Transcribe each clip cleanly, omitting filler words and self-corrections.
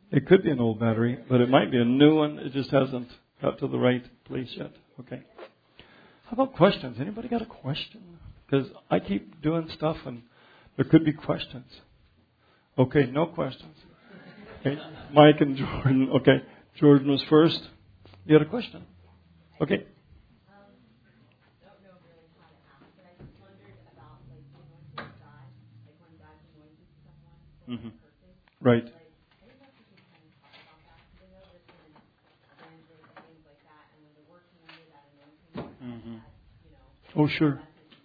It could be an old battery, but it might be a new one. It just hasn't got to the right place yet. Okay. How about questions? Anybody got a question? Because I keep doing stuff and there could be questions. Okay, no questions. Okay, Mike and Jordan. Okay, Jordan was first. You had a question? Okay. Mm-hmm. Right. Mm-hmm. Oh, sure.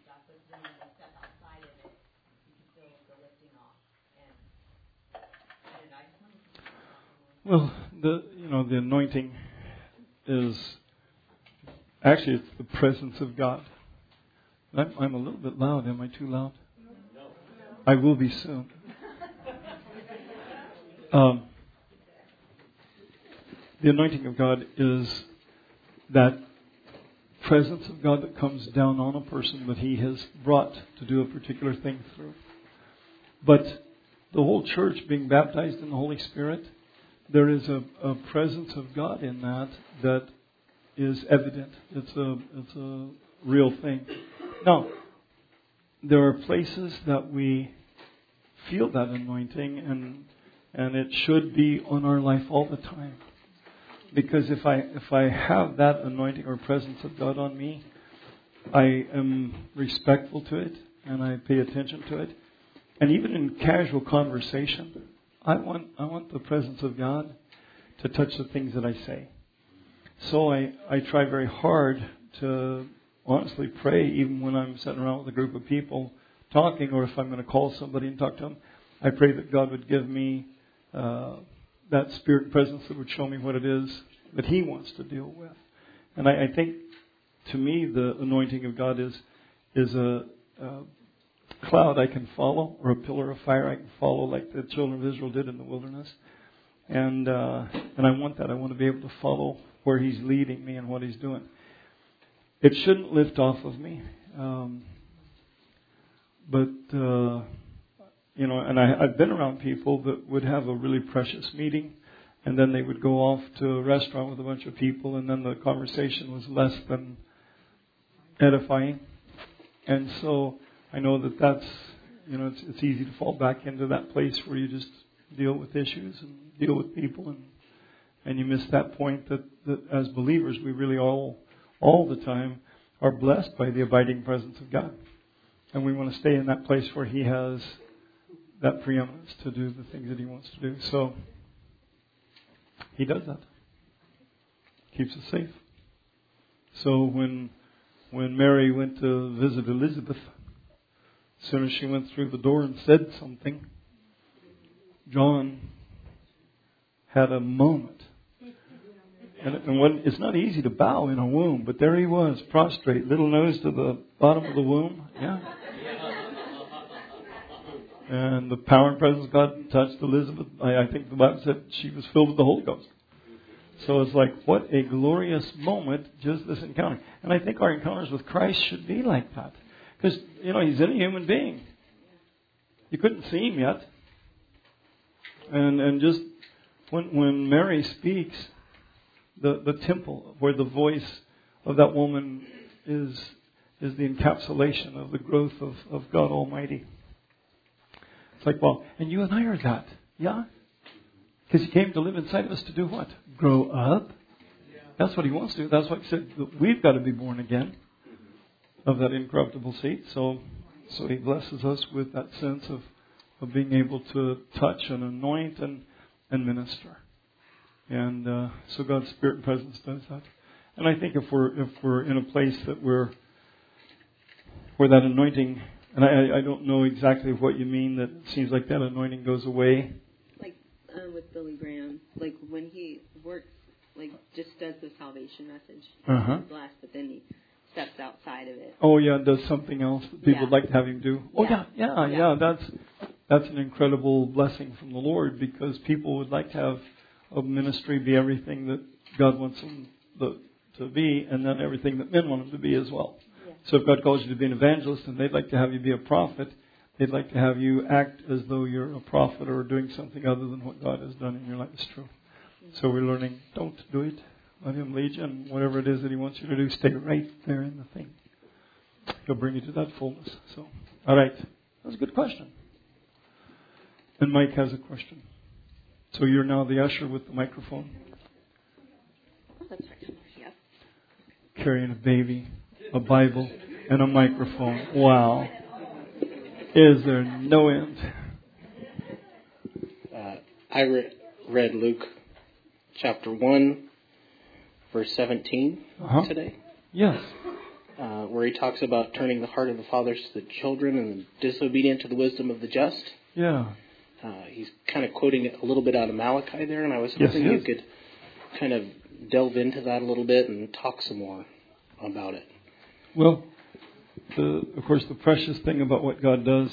Well, the anointing is actually it's the presence of God. I'm a little bit loud. Am I too loud? No. I will be soon. The anointing of God is that presence of God that comes down on a person that He has brought to do a particular thing through. But the whole church being baptized in the Holy Spirit, there is a presence of God in that is evident. It's a real thing. Now, there are places that we feel that anointing, and it should be on our life all the time. Because if I have that anointing or presence of God on me, I am respectful to it and I pay attention to it. And even in casual conversation, I want the presence of God to touch the things that I say. So I try very hard to honestly pray, even when I'm sitting around with a group of people talking, or if I'm going to call somebody and talk to them, I pray that God would give me that spirit presence that would show me what it is that He wants to deal with. And I think, to me, the anointing of God is a cloud I can follow, or a pillar of fire I can follow, like the children of Israel did in the wilderness. And I want that. I want to be able to follow where He's leading me and what He's doing. It shouldn't lift off of me. And I've been around people that would have a really precious meeting, and then they would go off to a restaurant with a bunch of people, and then the conversation was less than edifying. And so I know that's it's easy to fall back into that place where you just deal with issues and deal with people, and you miss that point that as believers we really all the time are blessed by the abiding presence of God. And we want to stay in that place where He has that preeminence to do the things that He wants to do. So He does that. Keeps us safe. So when Mary went to visit Elizabeth, as soon as she went through the door and said something, John had a moment. And it's not easy to bow in a womb, but there he was, prostrate, little nose to the bottom of the womb. Yeah. And the power and presence of God touched Elizabeth. I think the Bible said she was filled with the Holy Ghost. So it's like, what a glorious moment, just this encounter. And I think our encounters with Christ should be like that. Because, He's in a human being. You couldn't see Him yet. And just when Mary speaks, the temple where the voice of that woman is the encapsulation of the growth of God Almighty. It's like, well, and you and I are that. Yeah? Because He came to live inside of us to do what? Grow up. That's what He wants to do. That's why He said that we've got to be born again of that incorruptible seed. So He blesses us with that sense of being able to touch and anoint and minister. And so God's Spirit and presence does that. And I think if we're in a place that where that anointing, and I don't know exactly what you mean, that it seems like that anointing goes away. Like with Billy Graham, like when he works, like just does the salvation message, blessed, but then he steps outside of it. Oh yeah, does something else that people would like to have him do. Oh yeah. That's an incredible blessing from the Lord, because people would like to have a ministry be everything that God wants them to be, and then everything that men want them to be as well. Yeah. So if God calls you to be an evangelist and they'd like to have you be a prophet, they'd like to have you act as though you're a prophet or doing something other than what God has done in your life. It's true. So we're learning, don't do it. Let Him lead you, and whatever it is that He wants you to do, stay right there in the thing. He'll bring you to that fullness. So, all right. That was a good question. And Mike has a question. So you're now the usher with the microphone. That's right. Yep. Carrying a baby, a Bible, and a microphone. Wow. Is there no end? I read Luke chapter 1, verse 17 today. Yes. Where he talks about turning the heart of the fathers to the children and the disobedient to the wisdom of the just. Yeah. He's kind of quoting it a little bit out of Malachi there, and I was hoping you could kind of delve into that a little bit and talk some more about it. Well, of course, the precious thing about what God does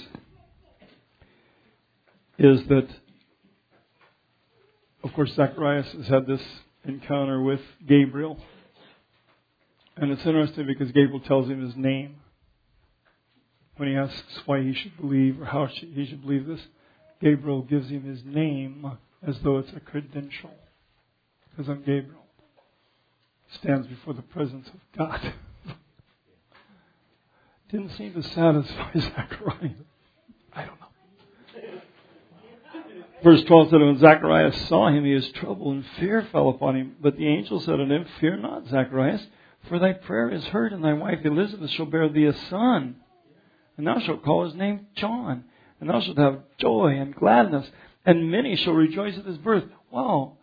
is that, of course, Zacharias has had this encounter with Gabriel. And it's interesting because Gabriel tells him his name. When he asks why he should believe or how he should believe this, Gabriel gives him his name as though it's a credential. Because I'm Gabriel. Stands before the presence of God. Didn't seem to satisfy Zacharias. I don't know. Verse 12 said, when Zacharias saw him, his trouble and fear fell upon him. But the angel said unto him, fear not, Zacharias, for thy prayer is heard, and thy wife Elizabeth shall bear thee a son. And thou shalt call his name John. And thou shalt have joy and gladness, and many shall rejoice at his birth. Wow.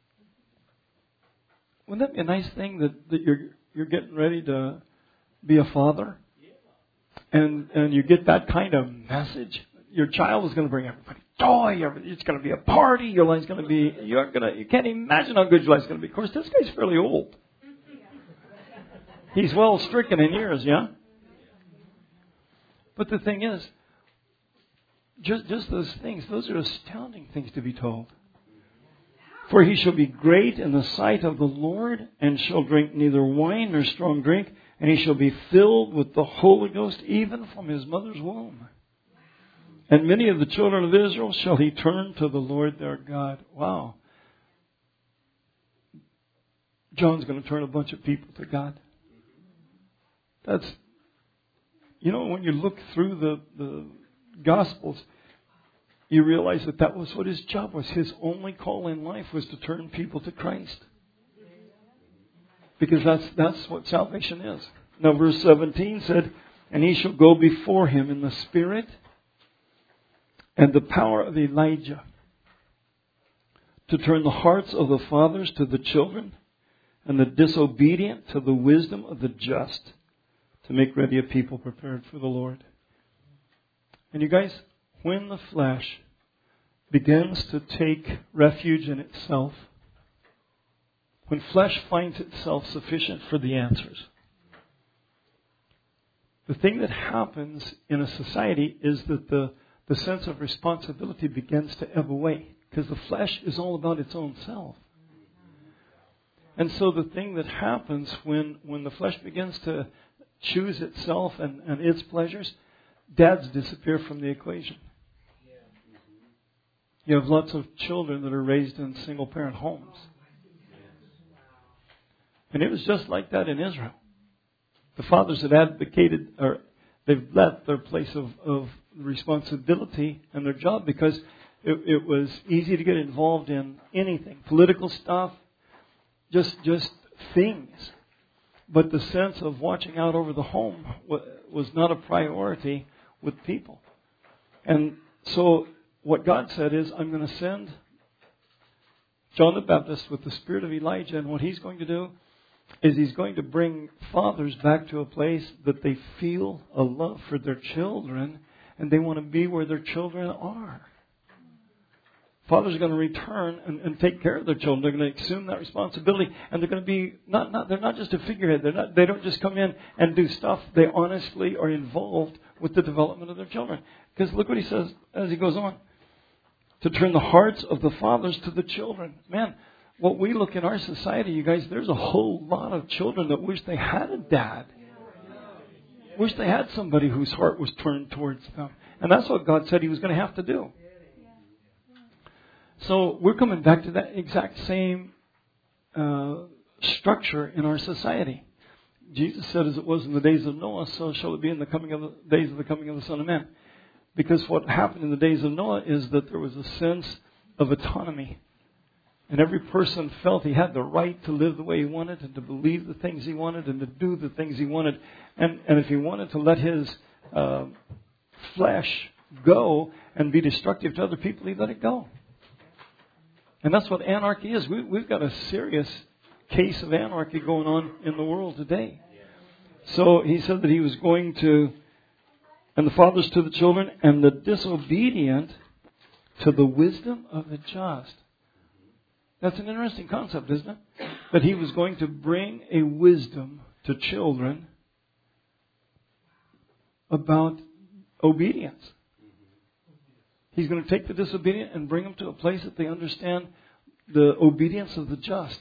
Wouldn't that be a nice thing that you're getting ready to be a father? And you get that kind of message. Your child is going to bring everybody joy. It's going to be a party. Your life's going to be, you can't imagine how good your life's going to be. Of course, this guy's fairly old. He's well stricken in years, yeah? But the thing is, just those things, those are astounding things to be told. For he shall be great in the sight of the Lord, and shall drink neither wine nor strong drink, and he shall be filled with the Holy Ghost even from his mother's womb. And many of the children of Israel shall he turn to the Lord their God. Wow. John's going to turn a bunch of people to God. That's, when you look through the Gospels, you realize that was what his job was. His only call in life was to turn people to Christ. Because that's what salvation is. Now verse 17 said, and he shall go before him in the Spirit and the power of Elijah, to turn the hearts of the fathers to the children, and the disobedient to the wisdom of the just, to make ready a people prepared for the Lord. And you guys, when the flesh begins to take refuge in itself, when flesh finds itself sufficient for the answers, the thing that happens in a society is that the sense of responsibility begins to ebb away, because the flesh is all about its own self. And so the thing that happens when the flesh begins to choose itself and its pleasures, dads disappear from the equation. You have lots of children that are raised in single-parent homes. And it was just like that in Israel. The fathers had advocated, or they've left their place of responsibility and their job because it was easy to get involved in anything. Political stuff, just things. But the sense of watching out over the home was not a priority with people. And so what God said is, I'm going to send John the Baptist with the spirit of Elijah, and what he's going to do is he's going to bring fathers back to a place that they feel a love for their children, and they want to be where their children are. Fathers are going to return and take care of their children. They're going to assume that responsibility, and they're going to be they're not just a figurehead. They don't just come in and do stuff. They honestly are involved with the development of their children. Because look what he says as he goes on. To turn the hearts of the fathers to the children. Man, what we look in our society, you guys, there's a whole lot of children that wish they had a dad. Wish they had somebody whose heart was turned towards them. And that's what God said He was going to have to do. So we're coming back to that exact same structure in our society. Jesus said, as it was in the days of Noah, so shall it be in the days of the coming of the Son of Man. Because what happened in the days of Noah is that there was a sense of autonomy. And every person felt he had the right to live the way he wanted and to believe the things he wanted and to do the things he wanted. And if he wanted to let his flesh go and be destructive to other people, he let it go. And that's what anarchy is. We've got a serious case of anarchy going on in the world today. So he said that he was going to, and the fathers to the children, and the disobedient to the wisdom of the just. That's an interesting concept, isn't it? That he was going to bring a wisdom to children about obedience. He's going to take the disobedient and bring them to a place that they understand the obedience of the just.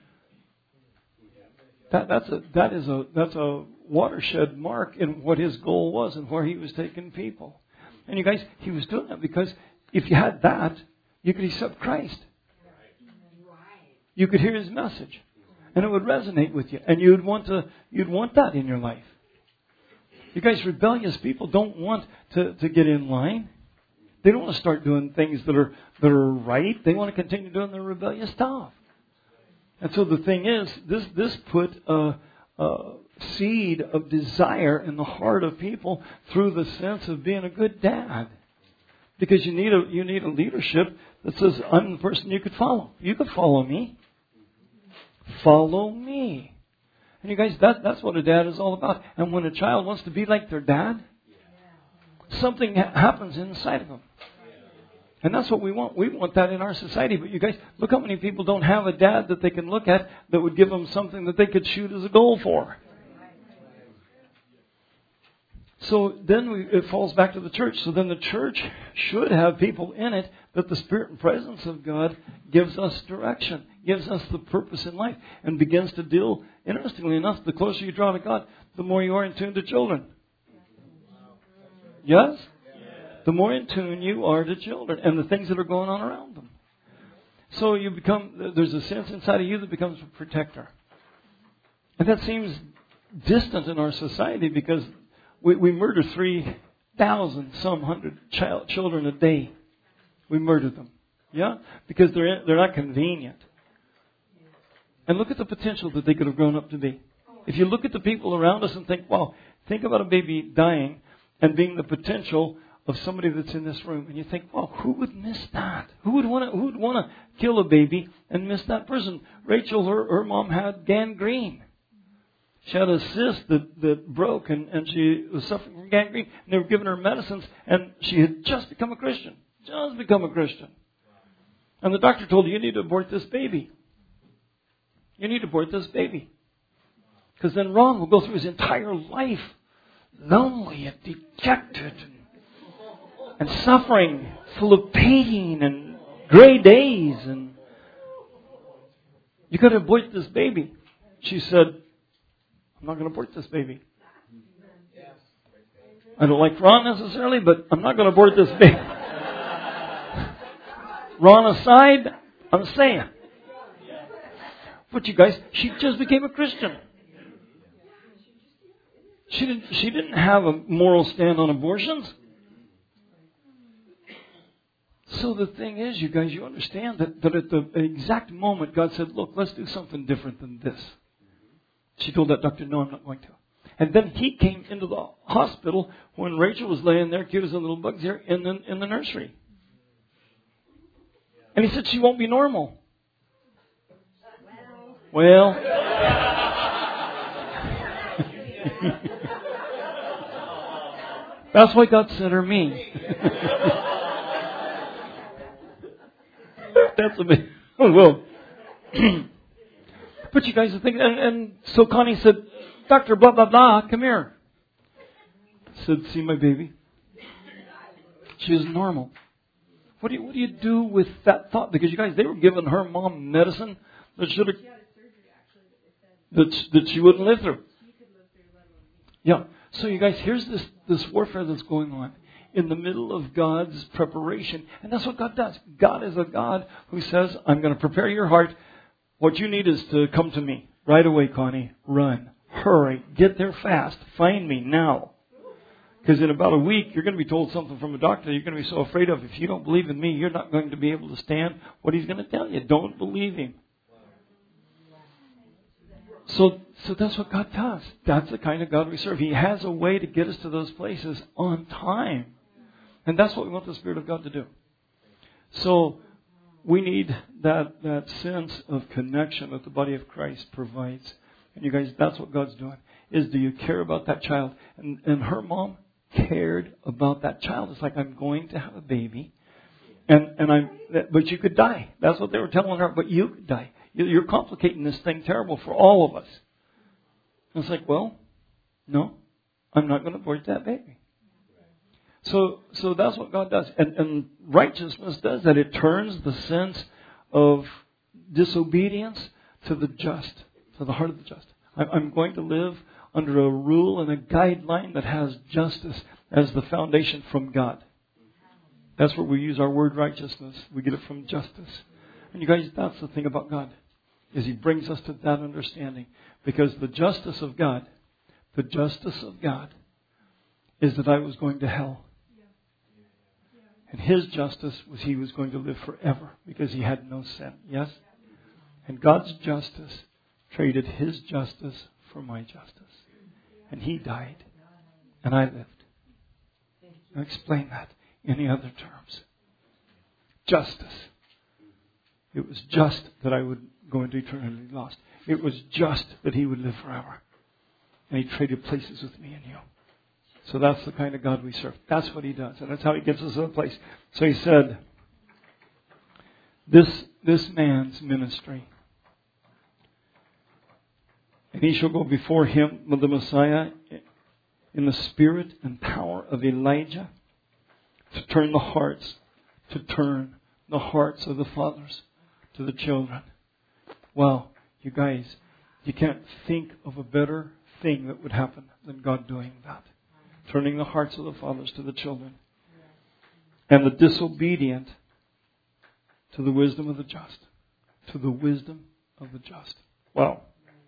That's a watershed mark in what his goal was and where he was taking people. And you guys, he was doing that because if you had that, you could accept Christ. You could hear his message, and it would resonate with you, and you'd want that in your life. You guys, rebellious people don't want to get in line. They don't want to start doing things that are right. They want to continue doing their rebellious stuff. And so the thing is, this put a seed of desire in the heart of people through the sense of being a good dad. Because you need a leadership that says, I'm the person you could follow. You could follow me. Follow me. And you guys, that's what a dad is all about. And when a child wants to be like their dad, something happens inside of them. And that's what we want. We want that in our society. But you guys, look how many people don't have a dad that they can look at that would give them something that they could shoot as a goal for. So then it falls back to the church. So then the church should have people in it that the Spirit and presence of God gives us direction, gives us the purpose in life, and begins to deal, interestingly enough, the closer you draw to God, the more you are in tune to children. Yes? The more in tune you are to children and the things that are going on around them. So there's a sense inside of you that becomes a protector. And that seems distant in our society because we murder 3,000 some hundred children a day. We murder them. Yeah? Because they're not convenient. And look at the potential that they could have grown up to be. If you look at the people around us and think, wow, think about a baby dying and being the potential of somebody that's in this room, and you think, well, who would miss that? Who would want to kill a baby and miss that person? Rachel, her mom had gangrene. She had a cyst that broke, and she was suffering from gangrene. And they were giving her medicines, and she had just become a Christian. And the doctor told her, you need to abort this baby. You need to abort this baby. Because then Ron will go through his entire life lonely and dejected and suffering, full of pain and gray days. And you got to abort this baby. She said, I'm not going to abort this baby. I don't like Ron necessarily, but I'm not going to abort this baby. Ron aside, I'm saying. But you guys, she just became a Christian. She didn't have a moral stand on abortions. So the thing is, you guys, you understand that at the exact moment God said, look, let's do something different than this. She told that doctor, no, I'm not going to. And then he came into the hospital when Rachel was laying there, cute as a little bug here, in the nursery. And he said, she won't be normal. Well. That's why God sent her me. That's amazing. Well. But you guys are thinking, and so Connie said, Dr. Blah, blah, blah, come here. I said, see my baby? She was normal. What do you do with that thought? Because you guys, they were giving her mom medicine that should have, that she wouldn't live through. Yeah. So you guys, here's this warfare that's going on in the middle of God's preparation. And that's what God does. God is a God who says, I'm going to prepare your heart. What you need is to come to me. Right away, Connie. Run. Hurry. Get there fast. Find me now. Because in about a week, you're going to be told something from a doctor you're going to be so afraid of. If you don't believe in me, you're not going to be able to stand what he's going to tell you. Don't believe him. So that's what God does. That's the kind of God we serve. He has a way to get us to those places on time. And that's what we want the Spirit of God to do. So we need that sense of connection that the body of Christ provides. And you guys, that's what God's doing. Is do you care about that child? And her mom cared about that child. It's like, I'm going to have a baby. But you could die. That's what they were telling her. But you could die. You're complicating this thing terrible for all of us. And it's like, well, no, I'm not going to abort that baby. So that's what God does. And righteousness does that. It turns the sense of disobedience to the just, to the heart of the just. I'm going to live under a rule and a guideline that has justice as the foundation from God. That's where we use our word righteousness. We get it from justice. And you guys, that's the thing about God, is He brings us to that understanding. Because the justice of God is that I was going to hell. And His justice was He was going to live forever because He had no sin. Yes? And God's justice traded His justice for my justice. And He died. And I lived. I'll explain that in any other terms. Justice. It was just that I would go into eternity lost. It was just that He would live forever. And He traded places with me and you. So that's the kind of God we serve. That's what He does. And that's how He gets us to a place. So He said, this man's ministry. And he shall go before him, the Messiah, in the spirit and power of Elijah, to turn the hearts of the fathers to the children. Wow, you guys, you can't think of a better thing that would happen than God doing that. Turning the hearts of the fathers to the children. And the disobedient to the wisdom of the just. To the wisdom of the just. Wow.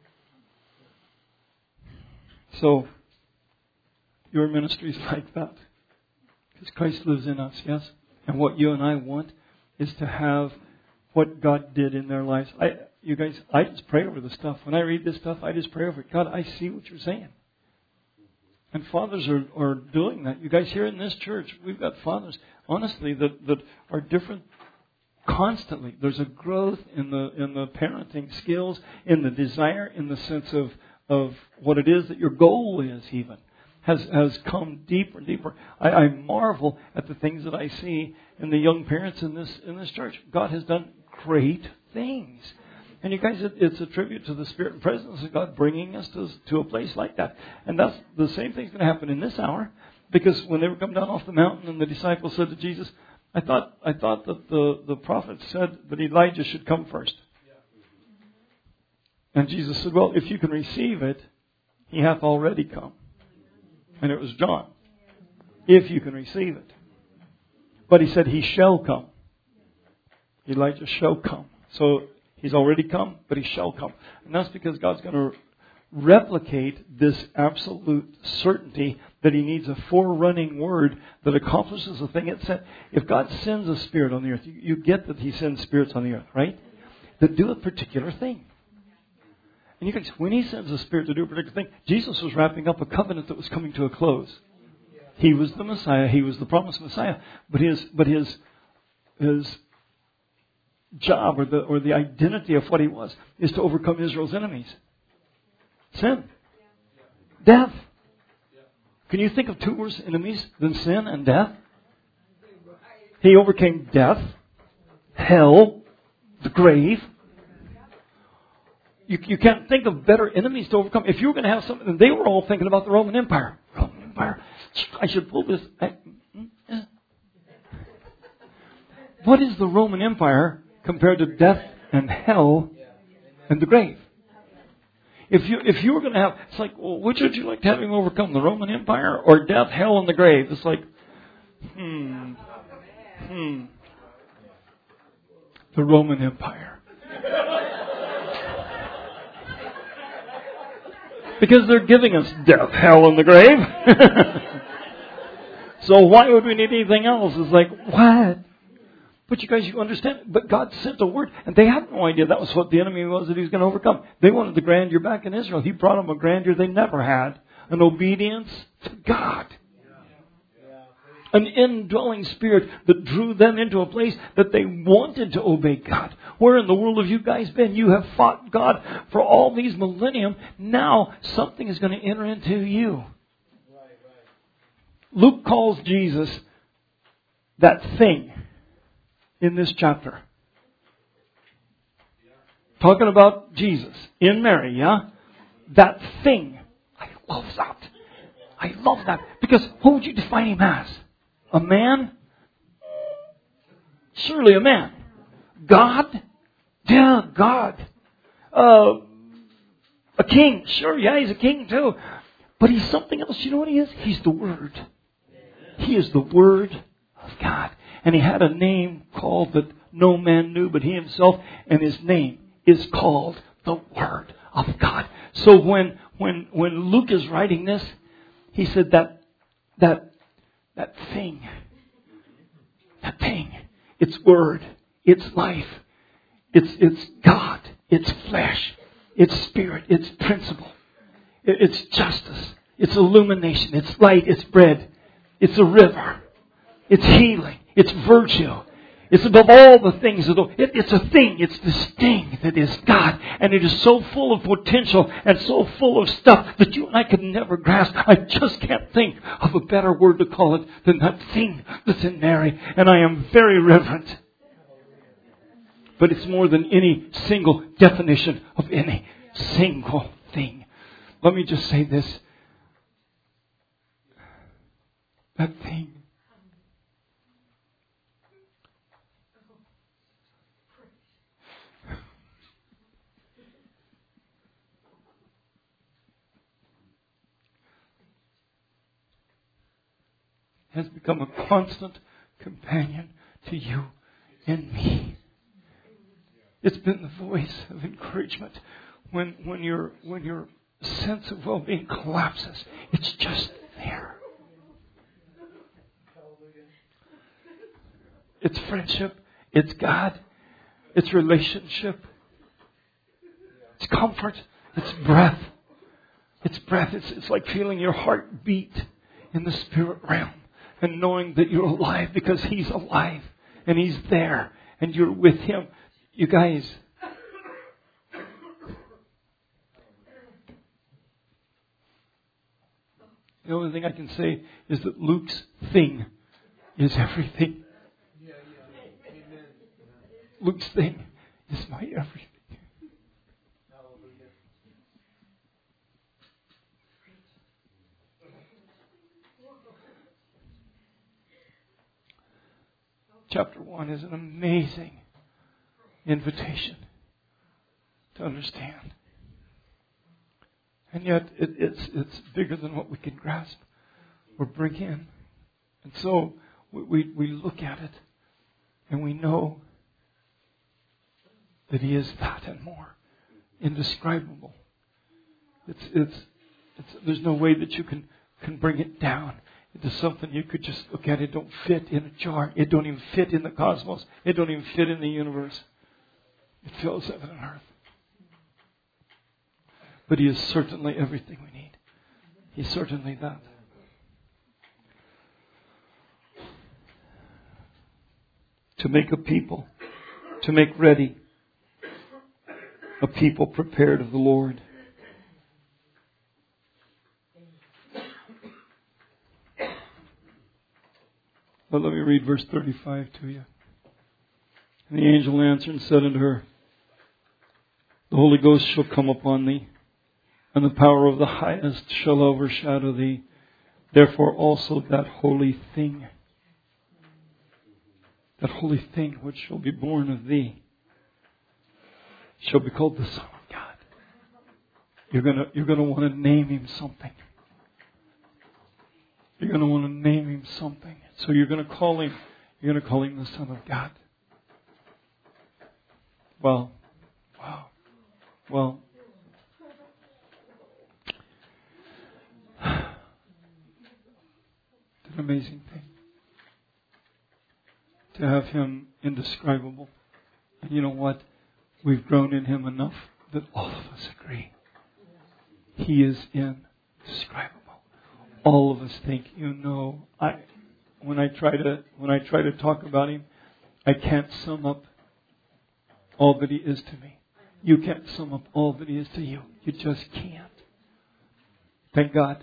So, your ministry is like that. Because Christ lives in us, yes? And what you and I want is to have what God did in their lives. You guys, I just pray over the stuff. When I read this stuff, I just pray over it. God, I see what you're saying. And fathers are doing that. You guys, here in this church, we've got fathers, honestly, that are different constantly. There's a growth in the parenting skills, in the desire, in the sense of what it is that your goal is even. Has come deeper and deeper. I marvel at the things that I see in the young parents in this church. God has done great things. And you guys, it's a tribute to the Spirit and presence of God bringing us to a place like that. And that's the same thing's going to happen in this hour. Because when they were coming down off the mountain and the disciples said to Jesus, I thought that the prophet said that Elijah should come first. And Jesus said, well, if you can receive it, he hath already come. And it was John. If you can receive it. But he said he shall come. Elijah shall come. So he's already come, but he shall come. And that's because God's going to replicate this absolute certainty that he needs a forerunning word that accomplishes the thing it said. If God sends a spirit on the earth, you get that he sends spirits on the earth, right? That do a particular thing. And you guys, when he sends a spirit to do a particular thing, Jesus was wrapping up a covenant that was coming to a close. He was the Messiah. He was the promised Messiah. But his job or the identity of what he was is to overcome Israel's enemies. Sin. Death. Can you think of two worse enemies than sin and death? He overcame death, hell, the grave. You can't think of better enemies to overcome. If you were going to have something, and they were all thinking about the Roman Empire. Roman Empire. I should pull this. What is the Roman Empire compared to death and hell and the grave? If you were going to have, it's like, well, which would you like to have him overcome, the Roman Empire or death, hell, and the grave? It's like, the Roman Empire. Because they're giving us death, hell, and the grave. So why would we need anything else? It's like, what? But you guys, you understand. But God sent a word, and they had no idea that was what the enemy was that he was going to overcome. They wanted the grandeur back in Israel. He brought them a grandeur they never had. An obedience to God. An indwelling spirit that drew them into a place that they wanted to obey God. Where in the world have you guys been? You have fought God for all these millennium. Now something is going to enter into you. Luke calls Jesus that thing in this chapter. Talking about Jesus in Mary, yeah? That thing. I love that. I love that. Because what would you define him as? A man? Surely a man. God? Yeah, God. A king? Sure, yeah, he's a king too. But he's something else. You know what he is? He's the Word. He is the Word of God. And he had a name called that no man knew but he himself. And his name is called the Word of God. So when Luke is writing this, he said that thing, it's Word, it's life, it's God, it's flesh, it's spirit, it's principle, it's justice, it's illumination, it's light, it's bread, it's a river, it's healing, it's virtue. It's above all the things. It's a thing. It's this thing that is God. And it is so full of potential and so full of stuff that you and I could never grasp. I just can't think of a better word to call it than that thing that's in Mary. And I am very reverent. But it's more than any single definition of any single thing. Let me just say this. That thing has become a constant companion to you and me. It's been the voice of encouragement when your sense of well-being collapses. It's just there. It's friendship. It's God. It's relationship. It's comfort. It's breath. It's breath. It's like feeling your heart beat in the spirit realm. And knowing that you're alive because He's alive. And He's there. And you're with Him. You guys. The only thing I can say is that Luke's thing is everything. Luke's thing is my everything. Chapter 1 is an amazing invitation to understand. And yet it's bigger than what we can grasp or bring in. And so we look at it and we know that He is that and more. Indescribable. There's no way that you can bring it down into something you could just look at. It don't fit in a jar. It don't even fit in the cosmos. It don't even fit in the universe. It fills heaven and earth. But He is certainly everything we need. He's certainly that. To make a people, to make ready a people prepared of the Lord. But let me read verse 35 to you. And the angel answered and said unto her, The Holy Ghost shall come upon thee, and the power of the highest shall overshadow thee. Therefore also that holy thing which shall be born of thee, shall be called the Son of God. you're gonna want to name him something. You're going to want to name him something. So you're going to call him the Son of God. Well. It's an amazing thing to have him indescribable. And you know what? We've grown in him enough that all of us agree. He is indescribable. All of us think, when I try to talk about him, I can't sum up all that he is to me. You can't sum up all that he is to you. You just can't. Thank God.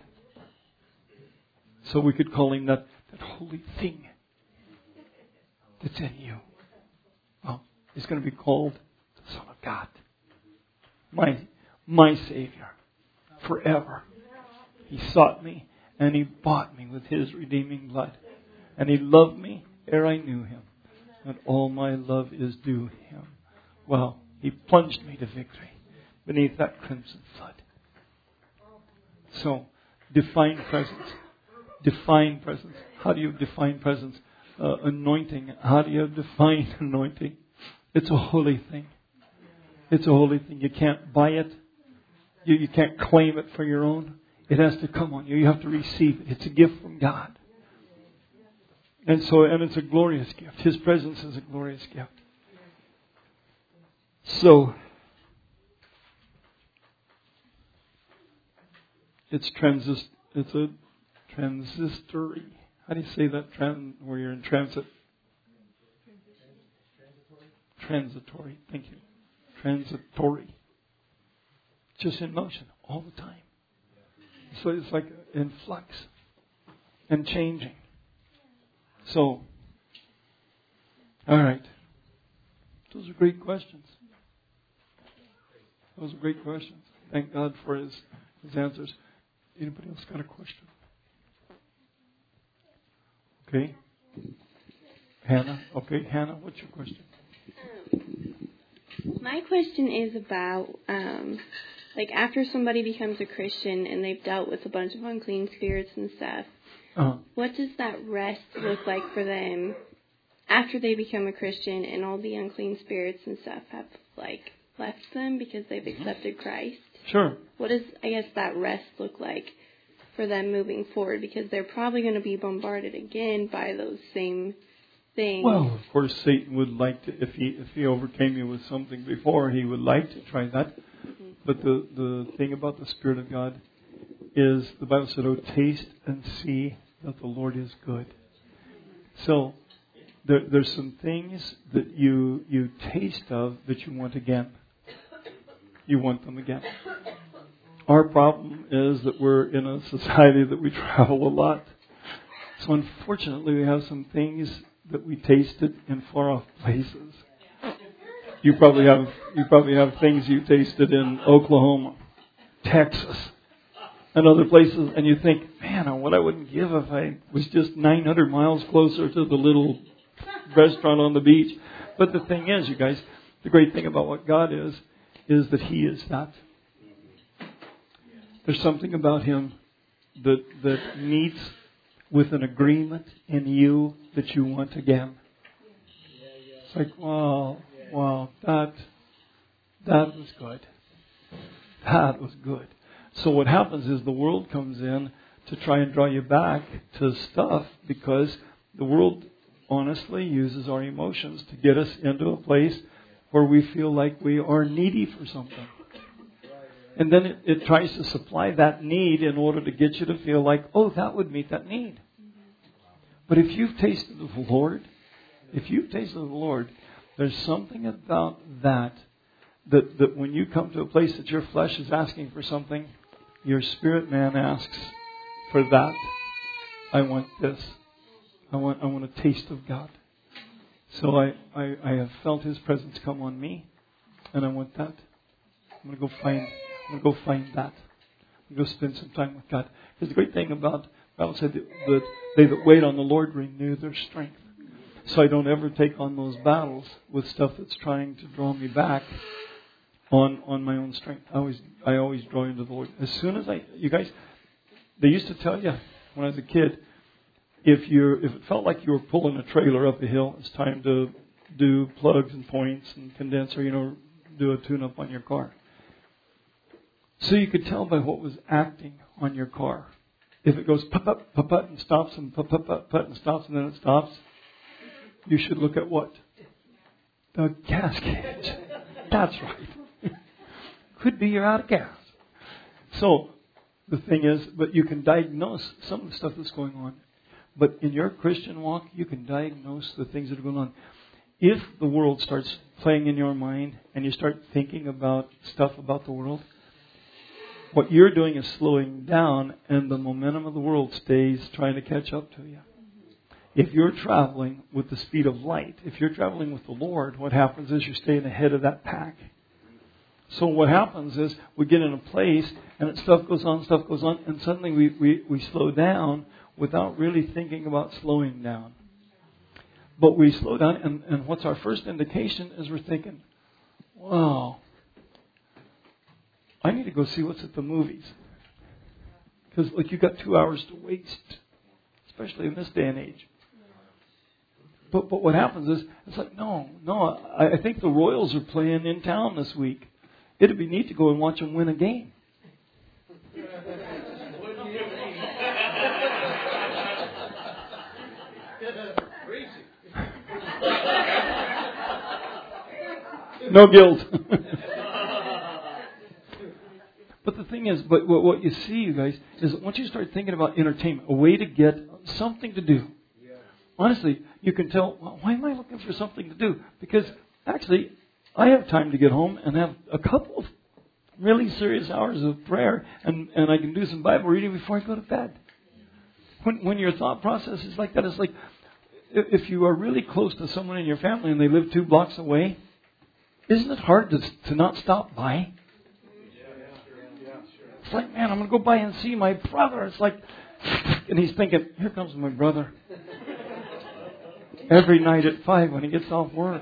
So we could call him that holy thing that's in you. Well, he's going to be called the Son of God. My Savior. Forever. He sought me and he bought me with his redeeming blood. And he loved me ere I knew him. And all my love is due him. Well, he plunged me to victory beneath that crimson flood. So, define presence. Define presence. How do you define presence? Anointing. How do you define anointing? It's a holy thing. It's a holy thing. You can't buy it. You can't claim it for your own. It has to come on you. You have to receive it. It's a gift from God. And it's a glorious gift. His presence is a glorious gift. So, it's a transitory. How do you say that? Where you're in transit? Transitory. Thank you. Transitory. Just in motion all the time. So it's like in flux and changing. So, all right. Those are great questions. Thank God for his answers. Anybody else got a question? Okay. Hannah. Okay, Hannah, what's your question? My question is about, after somebody becomes a Christian and they've dealt with a bunch of unclean spirits and stuff, what does that rest look like for them after they become a Christian and all the unclean spirits and stuff have, left them because they've accepted Christ? Sure. What does, that rest look like for them moving forward? Because they're probably going to be bombarded again by those same things. Well, of course, Satan would like to, if he overcame you with something before, he would like to try that. Mm-hmm. But the thing about the Spirit of God is, the Bible said, "Oh, taste and see that the Lord is good." So, there's some things that you taste of that you want again. You want them again. Our problem is that we're in a society that we travel a lot. So unfortunately, we have some things that we tasted in far off places. You probably have things you tasted in Oklahoma, Texas, and other places, and you think, man, what I wouldn't give if I was just 900 miles closer to the little restaurant on the beach. But the thing is, you guys, the great thing about what God is that He is that. There's something about Him that meets with an agreement in you that you want again. It's like, wow, that was good. That was good. So what happens is the world comes in to try and draw you back to stuff, because the world honestly uses our emotions to get us into a place where we feel like we are needy for something. And then it tries to supply that need in order to get you to feel like, oh, that would meet that need. But if you've tasted of the Lord, there's something about that when you come to a place that your flesh is asking for something, your spirit man asks for that. I want this. I want a taste of God. So I have felt His presence come on me, and I want that. I'm going to go find that. I'm going to spend some time with God. Because the great thing about, the Bible said that they that wait on the Lord renew their strength. So I don't ever take on those battles with stuff that's trying to draw me back on my own strength. I always draw into the Lord. As soon as you guys, they used to tell you when I was a kid, if it felt like you were pulling a trailer up a hill, it's time to do plugs and points and condenser, do a tune-up on your car. So you could tell by what was acting on your car. If it goes put and stops and put and stops and then it stops, you should look at what? The gas gauge. That's right. Could be you're out of gas. So the thing is, but you can diagnose some of the stuff that's going on. But in your Christian walk, you can diagnose the things that are going on. If the world starts playing in your mind and you start thinking about stuff about the world, what you're doing is slowing down and the momentum of the world stays trying to catch up to you. If you're traveling with the speed of light, if you're traveling with the Lord, what happens is you're staying ahead of that pack. So what happens is we get in a place and stuff goes on, and suddenly we slow down without really thinking about slowing down. But we slow down, and what's our first indication is we're thinking, wow, I need to go see what's at the movies. Because you got 2 hours to waste, especially in this day and age. But what happens is, it's like, no, I think the Royals are playing in town this week. It'd be neat to go and watch them win a game. No guilt. But the thing is, but what you see, you guys, is that once you start thinking about entertainment, a way to get something to do, honestly, you can tell, well, why am I looking for something to do? Because actually, I have time to get home and have a couple of really serious hours of prayer, and I can do some Bible reading before I go to bed. When your thought process is like that, it's like if you are really close to someone in your family and they live 2 blocks away, isn't it hard to not stop by? It's like, man, I'm going to go by and see my brother. It's like, and he's thinking, here comes my brother. Every night at 5 when he gets off work.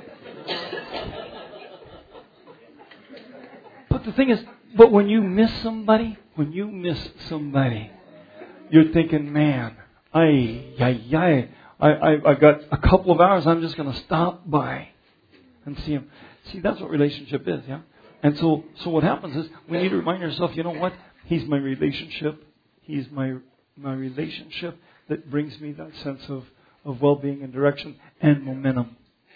But the thing is, but when you miss somebody, you're thinking, man, I got a couple of hours, I'm just going to stop by and see him. See, that's what relationship is, yeah? And so what happens is, we need to remind ourselves, you know what? He's my relationship. He's my relationship that brings me that sense of well-being and direction and momentum.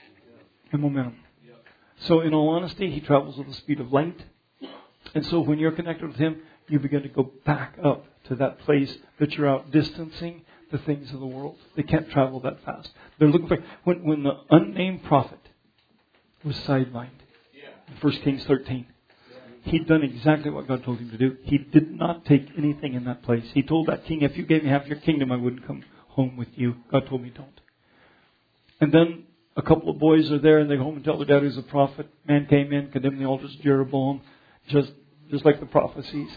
So in all honesty, he travels with the speed of light. And so when you're connected with him, you begin to go back up to that place that you're outdistancing the things of the world. They can't travel that fast. They're looking for... When the unnamed prophet was sidelined in 1 Kings 13, he'd done exactly what God told him to do. He did not take anything in that place. He told that king, if you gave me half your kingdom, I wouldn't come home with you. God told me don't. And then a couple of boys are there and they go home and tell their dad who's a prophet. Man came in, condemned the altars of Jeroboam, just like the prophecies.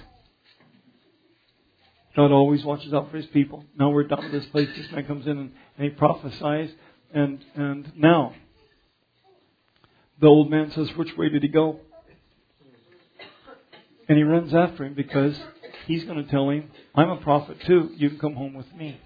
God always watches out for his people. Now we're down to this place. This man comes in and he prophesies. And now the old man says, which way did he go? And he runs after him because he's going to tell him, I'm a prophet too. You can come home with me.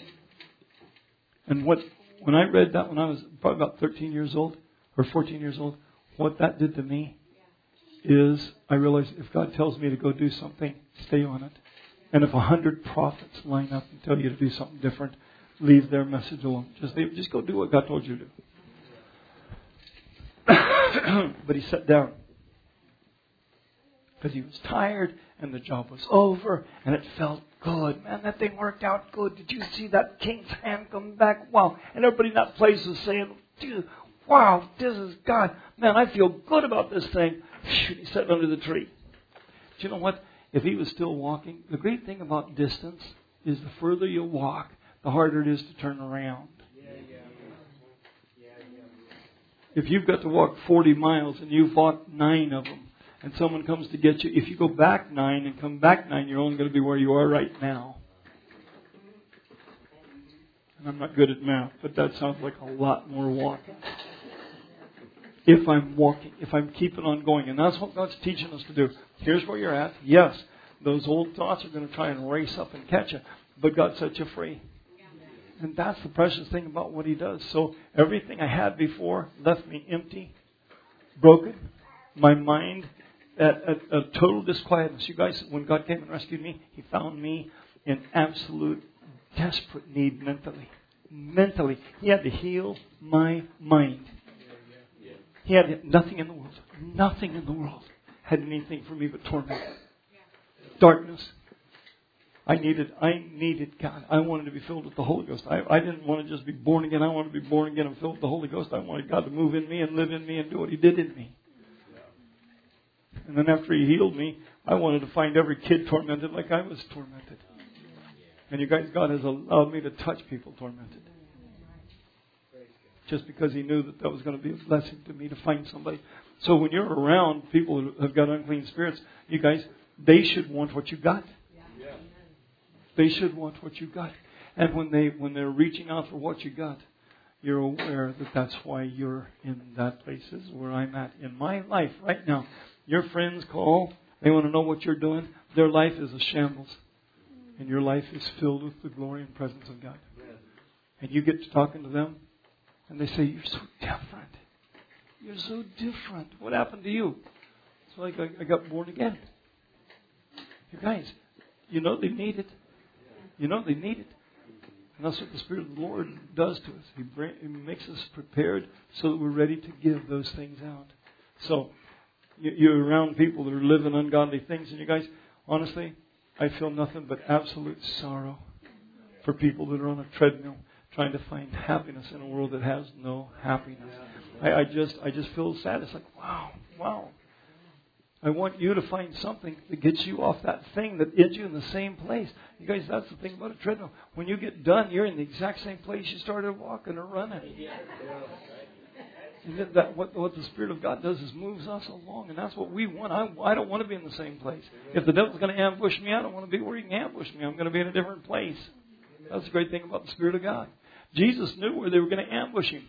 And when I read that when I was probably about 13 years old or 14 years old, what that did to me is I realized if God tells me to go do something, stay on it. And if 100 prophets line up and tell you to do something different, leave their message alone. Just go do what God told you to do. But he sat down because he was tired and the job was over and it felt good. Man, that thing worked out good. Did you see that king's hand come back? Wow. And everybody in that place was saying, dude, wow, this is God. Man, I feel good about this thing. He sat under the tree. Do you know what? If he was still walking, the great thing about distance is the further you walk, the harder it is to turn around. If you've got to walk 40 miles and you've walked 9 of them, and someone comes to get you, if you go back 9 and come back 9, you're only going to be where you are right now. And I'm not good at math, but that sounds like a lot more walking. if I'm walking, if I'm keeping on going. And that's what God's teaching us to do. Here's where you're at. Yes, those old thoughts are going to try and race up and catch you. But God set you free. And that's the precious thing about what He does. So everything I had before left me empty, broken. My mind at a total disquietness. You guys, when God came and rescued me, He found me in absolute desperate need mentally. Mentally. He had to heal my mind. He had nothing in the world. Nothing in the world had anything for me but torment. Darkness. I needed God. I wanted to be filled with the Holy Ghost. I didn't want to just be born again. I wanted to be born again and filled with the Holy Ghost. I wanted God to move in me and live in me and do what He did in me. And then after He healed me, I wanted to find every kid tormented like I was tormented. And you guys, God has allowed me to touch people tormented. Just because He knew that was going to be a blessing to me to find somebody. So when you're around people who have got unclean spirits, you guys, they should want what you got. They should want what you got. And when they're reaching out for what you got, you're aware that that's why you're in that place. This is where I'm at in my life right now. Your friends call. They want to know what you're doing. Their life is a shambles. And your life is filled with the glory and presence of God. And you get to talking to them, and they say, "You're so different. You're so different. What happened to you?" It's like I got born again. You guys, you know they need it. You know they need it. And that's what the Spirit of the Lord does to us. He makes us prepared so that we're ready to give those things out. So, you're around people that are living ungodly things. And you guys, honestly, I feel nothing but absolute sorrow for people that are on a treadmill trying to find happiness in a world that has no happiness. I just feel sad. It's like, wow. I want you to find something that gets you off that thing that ends you in the same place. You guys, that's the thing about a treadmill. When you get done, you're in the exact same place you started walking or running. And that what the Spirit of God does is moves us along, and that's what we want. I don't want to be in the same place. If the devil's going to ambush me, I don't want to be where he can ambush me. I'm going to be in a different place. That's the great thing about the Spirit of God. Jesus knew where they were going to ambush him.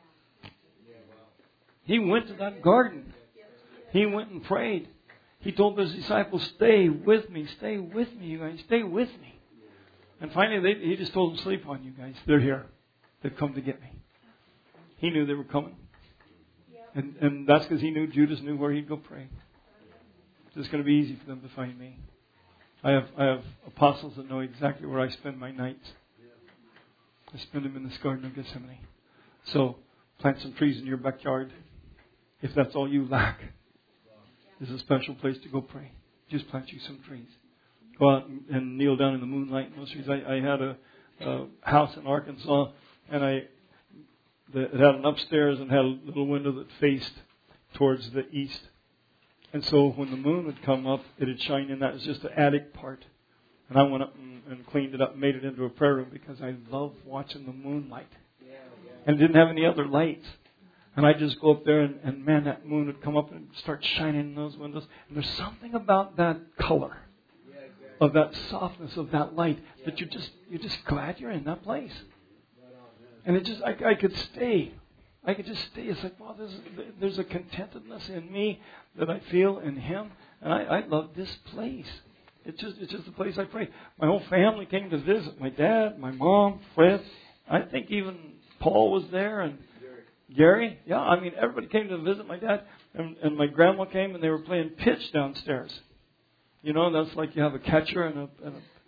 He went to that garden. He went and prayed. He told his disciples, "Stay with me, you guys, stay with me." And finally, he just told them, "Sleep on, you guys. They're here. They've come to get me." He knew they were coming. And that's because he knew Judas knew where he'd go pray. It's going to be easy for them to find me. I have apostles that know exactly where I spend my nights. I spend them in this Garden of Gethsemane. So, plant some trees in your backyard. If that's all you lack, there's a special place to go pray. Just plant you some trees. Go out and kneel down in the moonlight in those trees. I had a house in Arkansas, and it had an upstairs and had a little window that faced towards the east. And so when the moon would come up, it would shine in. That was just the attic part. And I went up and cleaned it up and made it into a prayer room because I love watching the moonlight. And it didn't have any other lights. And I'd just go up there and man, that moon would come up and start shining in those windows. And there's something about that color, of that softness of that light, that you're just glad you're in that place. And I could stay. I could just stay. It's like, wow, there's a contentedness in me that I feel in Him. And I love this place. It's just a place I pray. My whole family came to visit. My dad, my mom, Fred. I think even Paul was there and Gary. Yeah, I mean, everybody came to visit my dad. And my grandma came and they were playing pitch downstairs. You know, that's like you have a catcher and a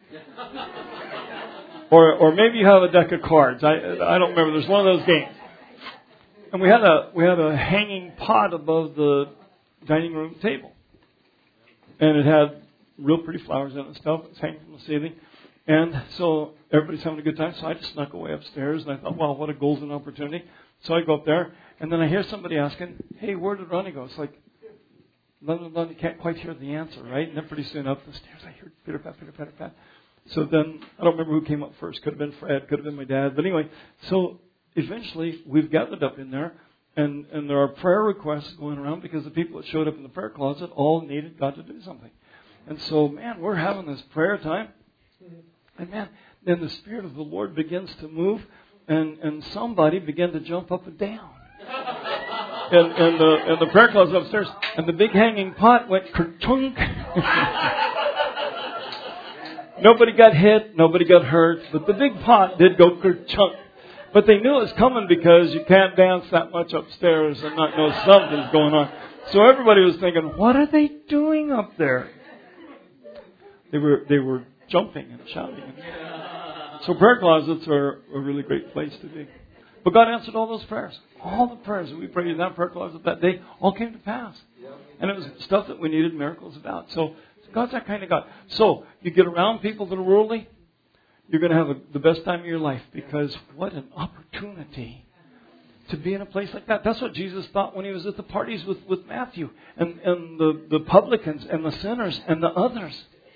or maybe you have a deck of cards. I don't remember. There's one of those games. And we had a hanging pot above the dining room table. And it had real pretty flowers in it and stuff. It was hanging from the ceiling. And so everybody's having a good time. So I just snuck away upstairs. And I thought, wow, what a golden opportunity. So I go up there. And then I hear somebody asking, "Hey, where did Ronnie go?" It's like, you can't quite hear the answer, right? And then pretty soon up the stairs, I hear pitter-pat, pitter-pat, pitter-pat. So then, I don't remember who came up first. Could have been Fred, could have been my dad. But anyway, so eventually we've gathered up in there. And there are prayer requests going around because the people that showed up in the prayer closet all needed God to do something. And so, man, we're having this prayer time. And man, then the Spirit of the Lord begins to move. And somebody began to jump up and down. in the prayer closet upstairs, and the big hanging pot went kerchunk. Nobody got hit, nobody got hurt, but the big pot did go kerchunk. But they knew it was coming because you can't dance that much upstairs and not know something's going on. So everybody was thinking, what are they doing up there? They were jumping and shouting. So prayer closets are a really great place to be. But God answered all those prayers. All the prayers that we prayed in that prayer closet that day all came to pass. And it was stuff that we needed miracles about. So God's that kind of God. So you get around people that are worldly, you're going to have the best time of your life, because what an opportunity to be in a place like that. That's what Jesus thought when he was at the parties with Matthew and the publicans and the sinners and the others.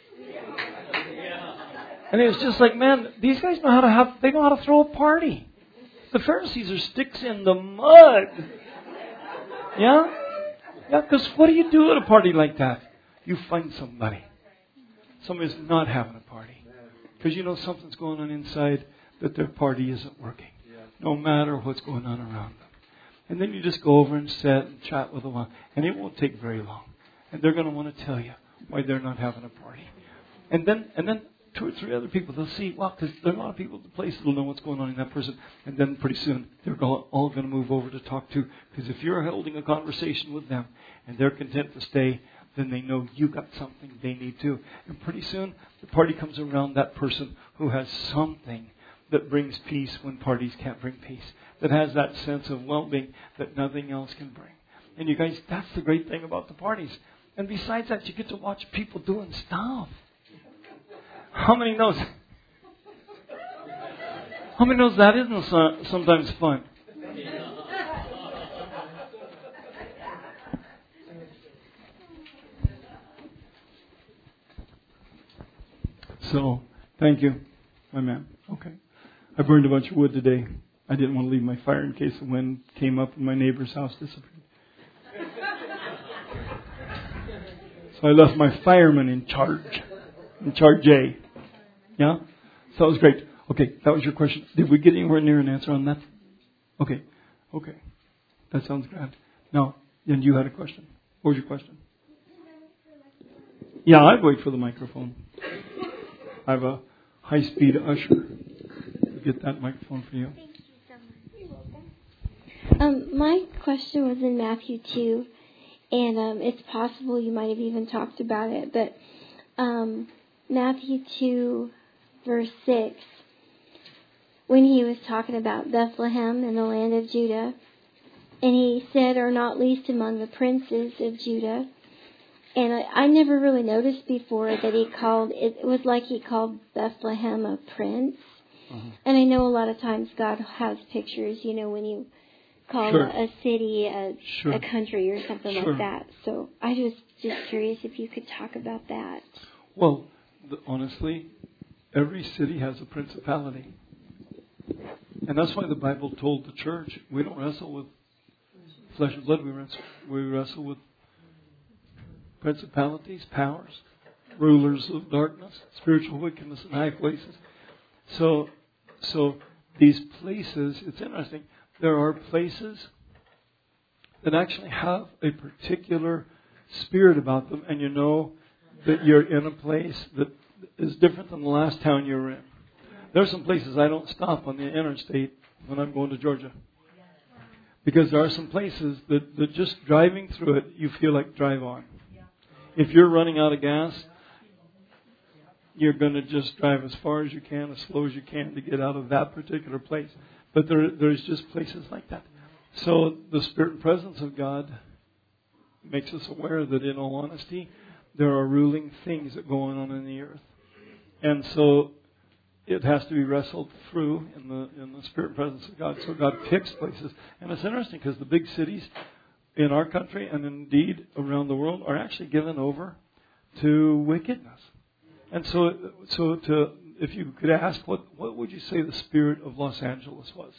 And it was just like, man, these guys know how to throw a party. The Pharisees are sticks in the mud. Yeah? Yeah, because what do you do at a party like that? You find somebody. Somebody's not having a party. Because you know something's going on inside, that their party isn't working. No matter what's going on around them. And then you just go over and sit and chat with them. And it won't take very long. And they're going to want to tell you why they're not having a party. And then 2 or 3 other people, they'll see, wow, because there are a lot of people at the place that'll know what's going on in that person. And then pretty soon, they're all going to move over to talk to. Because if you're holding a conversation with them and they're content to stay, then they know you got something they need too. And pretty soon, the party comes around that person who has something that brings peace when parties can't bring peace. That has that sense of well-being that nothing else can bring. And you guys, that's the great thing about the parties. And besides that, you get to watch people doing stuff. How many knows that isn't sometimes fun? So, thank you, my man. Okay. I burned a bunch of wood today. I didn't want to leave my fire in case the wind came up and my neighbor's house disappeared. So I left my fireman in charge A. Yeah? So that was great. Okay, that was your question. Did we get anywhere near an answer on that? Okay. That sounds good. Now, then you had a question. What was your question? Yeah, I'd wait for the microphone. I have a high-speed usher to get that microphone for you. Thank you so much. My question was in Matthew 2, and it's possible you might have even talked about it, but Matthew 2, verse 6, when he was talking about Bethlehem in the land of Judah, and he said, "Are not least among the princes of Judah." And I never really noticed before that it was like he called Bethlehem a prince. Uh-huh. And I know a lot of times God has pictures, when you call a city a country or something like that. So I was just curious if you could talk about that. Well, honestly, every city has a principality. And that's why the Bible told the church, we don't wrestle with flesh and blood, we wrestle with principalities, powers, rulers of darkness, spiritual wickedness in high places. So these places, it's interesting, there are places that actually have a particular spirit about them, and you know that you're in a place that is different than the last town you were in. There are some places I don't stop on the interstate when I'm going to Georgia. Because there are some places that just driving through it, you feel like drive on. If you're running out of gas, you're going to just drive as far as you can, as slow as you can to get out of that particular place. But there's just places like that. So the Spirit and presence of God makes us aware that, in all honesty, there are ruling things that go on in the earth. And so it has to be wrestled through in the Spirit and presence of God. So God picks places. And it's interesting because the big cities in our country and indeed around the world are actually given over to wickedness. And so if you could ask, what would you say the spirit of Los Angeles was?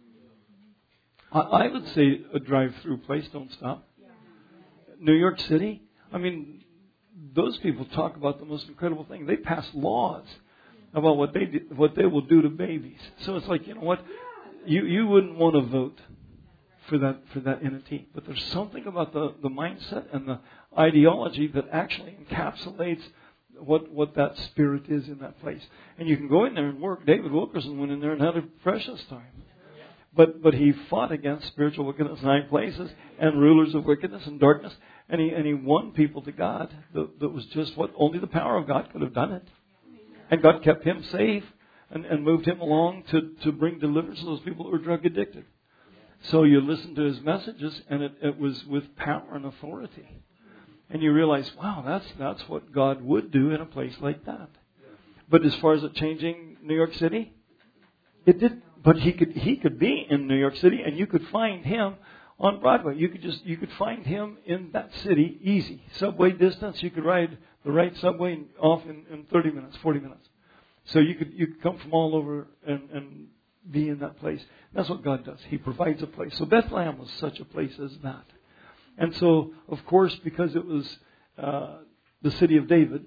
I would say a drive-through place, don't stop. New York City, I mean, those people talk about the most incredible thing. They pass laws about what they will do to babies. So it's like, you know what? You wouldn't want to vote for that entity. But there's something about the mindset and the ideology that actually encapsulates what that spirit is in that place. And you can go in there and work. David Wilkerson went in there and had a precious time. But he fought against spiritual wickedness in high places and rulers of wickedness and darkness. And he won people to God. That was just what only the power of God could have done it. And God kept him safe and moved him along to bring deliverance to those people who were drug addicted. So you listen to his messages, and it was with power and authority. And you realize, wow, that's what God would do in a place like that. But as far as it changing New York City, it did. But he could be in New York City, and you could find him on Broadway. You could find him in that city easy. Subway distance, you could ride the right subway off in 30 minutes, 40 minutes. So you could come from all over and be in that place. That's what God does. He provides a place. So Bethlehem was such a place as that. And so, of course, because it was the city of David,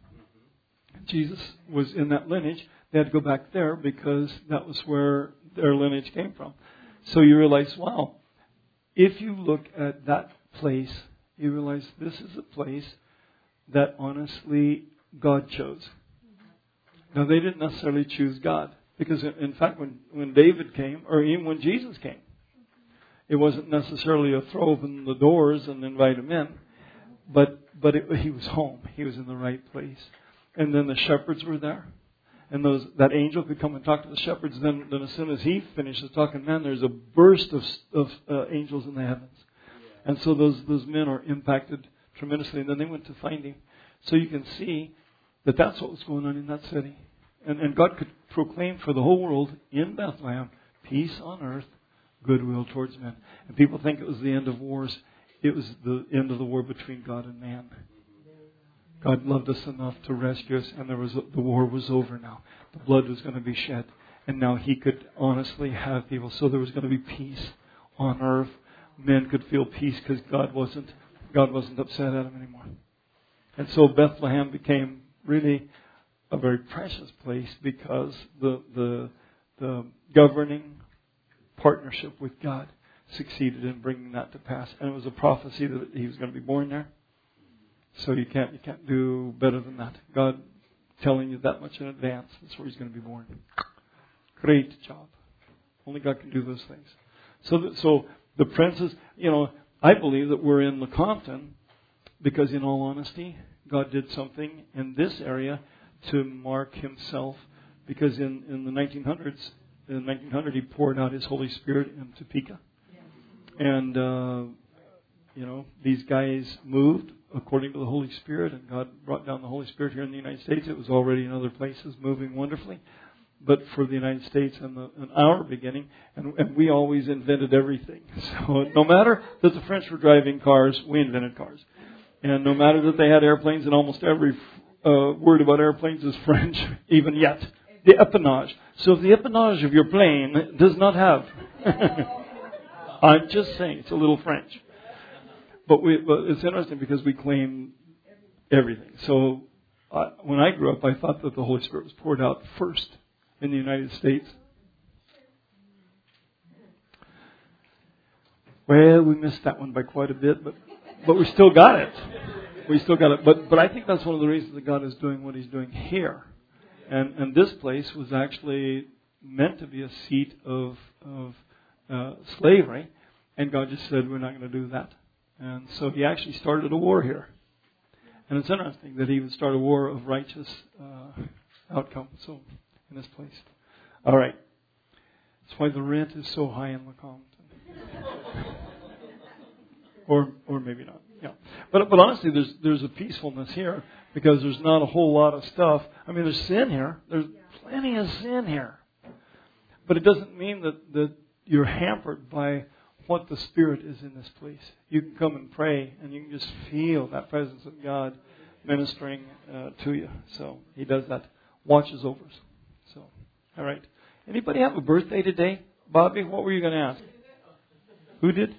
Jesus was in that lineage, they had to go back there because that was where their lineage came from. So you realize, wow, if you look at that place, you realize this is a place that honestly God chose. Now, they didn't necessarily choose God. Because, in fact, when David came, or even when Jesus came, it wasn't necessarily a throw open the doors and invite him in, but he was home. He was in the right place. And then the shepherds were there. And that angel could come and talk to the shepherds. Then as soon as he finishes talking, man, there's a burst of angels in the heavens. And so those men are impacted tremendously. And then they went to find him. So you can see that that's what was going on in that city. And God could proclaim for the whole world in Bethlehem, peace on earth, goodwill towards men. And people think it was the end of wars. It was the end of the war between God and man. God loved us enough to rescue us, and the war was over now. The blood was going to be shed, and now He could honestly have people. So there was going to be peace on earth. Men could feel peace because God wasn't upset at them anymore. And so Bethlehem became really a very precious place because the governing partnership with God succeeded in bringing that to pass. And it was a prophecy that He was going to be born there. So you can't do better than that. God telling you that much in advance. That's where He's going to be born. Great job. Only God can do those things. So the princes, I believe that we're in Lecompton because, in all honesty, God did something in this area to mark Himself. Because in the 1900s, He poured out His Holy Spirit in Topeka. And, these guys moved according to the Holy Spirit, and God brought down the Holy Spirit here in the United States. It was already in other places moving wonderfully. But for the United States and our beginning, and we always invented everything. So no matter that the French were driving cars, we invented cars. And no matter that they had airplanes, and almost every word about airplanes is French, even yet. The empennage. So if the empennage of your plane does not have... I'm just saying, it's a little French. But it's interesting because we claim everything. So when I grew up, I thought that the Holy Spirit was poured out first in the United States. Well, we missed that one by quite a bit, but we still got it. We still got it. But I think that's one of the reasons that God is doing what He's doing here. And this place was actually meant to be a seat of slavery. And God just said, we're not going to do that. And so He actually started a war here. And it's interesting that He would start a war of righteous outcome. So, in this place. All right. That's why the rent is so high in Lecompton. or maybe not. Yeah. But honestly, there's a peacefulness here because there's not a whole lot of stuff. I mean, there's sin here. There's plenty of sin here. But it doesn't mean that you're hampered by what the Spirit is in this place. You can come and pray, and you can just feel that presence of God ministering to you. So He does that. Watches over us. So, all right. Anybody have a birthday today? Bobby, what were you going to ask? Who did?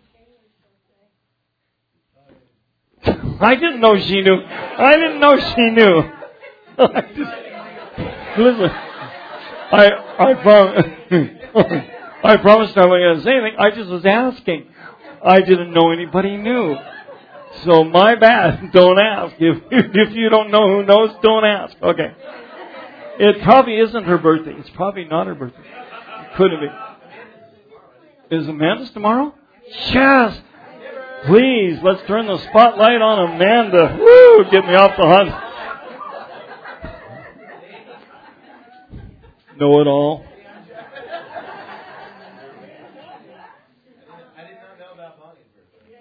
I didn't know she knew. I didn't know she knew. Listen, I promise. I promised I wasn't going to say anything. I just was asking. I didn't know anybody knew. So my bad. Don't ask. If you don't know who knows, don't ask. Okay. It probably isn't her birthday. It's probably not her birthday. It couldn't be. Is Amanda's tomorrow? Yes. Please, let's turn the spotlight on Amanda. Woo! Get me off the hunt. Know it all. I did not know about Bonnie's birthday.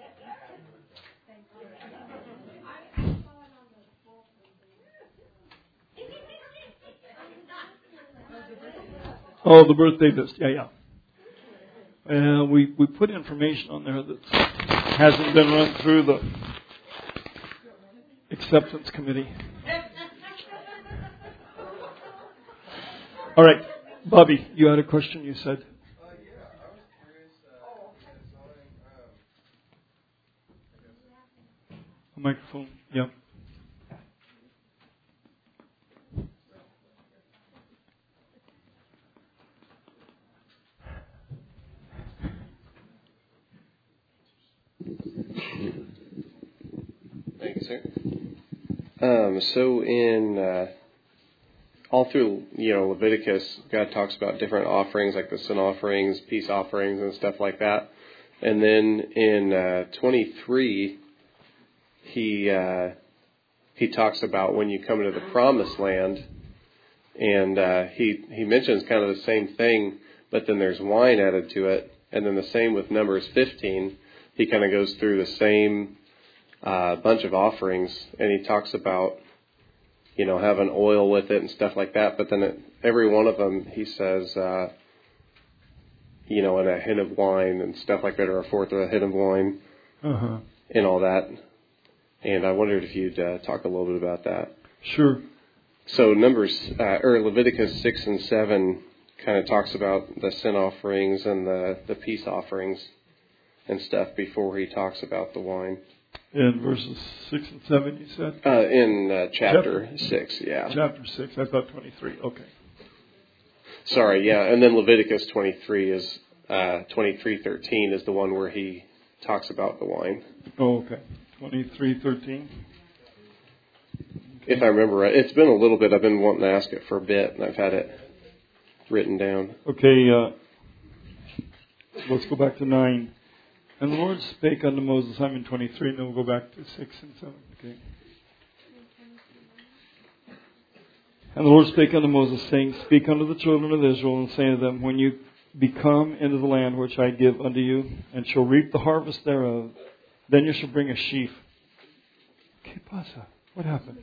Oh, the birthday list. Yeah. We put information on there that hasn't been run through the acceptance committee. All right, Bobby, you had a question, you said? Yeah, I was curious. A microphone, yeah. Thank you, sir. So in all through, Leviticus, God talks about different offerings like the sin offerings, peace offerings, and stuff like that. And then in 23, he talks about when you come into the promised land, and he mentions kind of the same thing, but then there's wine added to it. And then the same with Numbers 15. He kind of goes through the same bunch of offerings, and he talks about having oil with it and stuff like that. But then every one of them, he says, and a hin of wine and stuff like that, or a fourth of a hin of wine, and all that. And I wondered if you'd talk a little bit about that. Sure. So Leviticus 6 and 7 kind of talks about the sin offerings and the peace offerings and stuff before he talks about the wine. In verses 6 and 7, you said? In chapter 6, yeah. Chapter 6, I thought 23, okay. Sorry, yeah, and then Leviticus 23 is, 23:13 is the one where he talks about the wine. Oh, okay. 23:13. Okay. If I remember right. It's been a little bit, I've been wanting to ask it for a bit, and I've had it written down. Okay, let's go back to 9. And the Lord spake unto Moses, I'm in 23, and then we'll go back to 6 and 7. Okay. And the Lord spake unto Moses, saying, Speak unto the children of Israel, and say unto them, When you be come into the land which I give unto you, and shall reap the harvest thereof, then you shall bring a sheaf. ¿Qué pasa? What happened?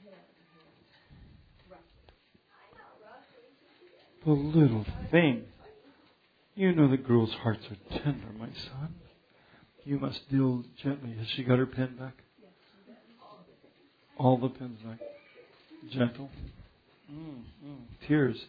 The little thing. You know that girls' hearts are tender, my son. You must deal gently. Has she got her pen back? All the pens back. Gentle. Tears.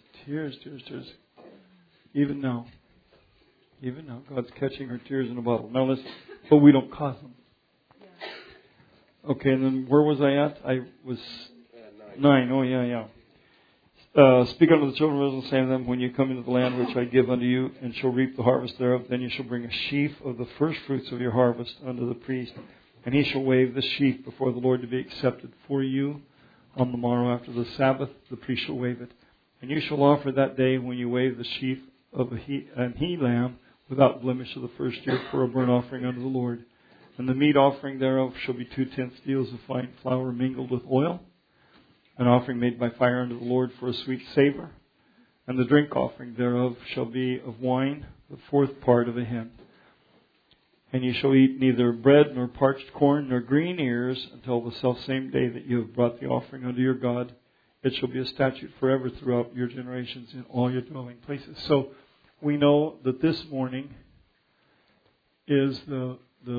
Even now, God's catching her tears in a bottle. Now listen, but we don't cause them. Okay, and then where was I at? I was 9. Oh, yeah. Speak unto the children of Israel, saying to them, When you come into the land which I give unto you, and shall reap the harvest thereof, then you shall bring a sheaf of the first fruits of your harvest unto the priest, and he shall wave the sheaf before the Lord to be accepted for you. On the morrow after the Sabbath, the priest shall wave it. And you shall offer that day, when you wave the sheaf of an he lamb, without blemish of the first year, for a burnt offering unto the Lord. And the meat offering thereof shall be 2/10 deals of fine flour mingled with oil, an offering made by fire unto the Lord for a sweet savor. And the drink offering thereof shall be of wine, the 4th part of a hin. And you shall eat neither bread, nor parched corn, nor green ears, until the selfsame day that you have brought the offering unto your God. It shall be a statute forever throughout your generations in all your dwelling places. So we know that this morning is the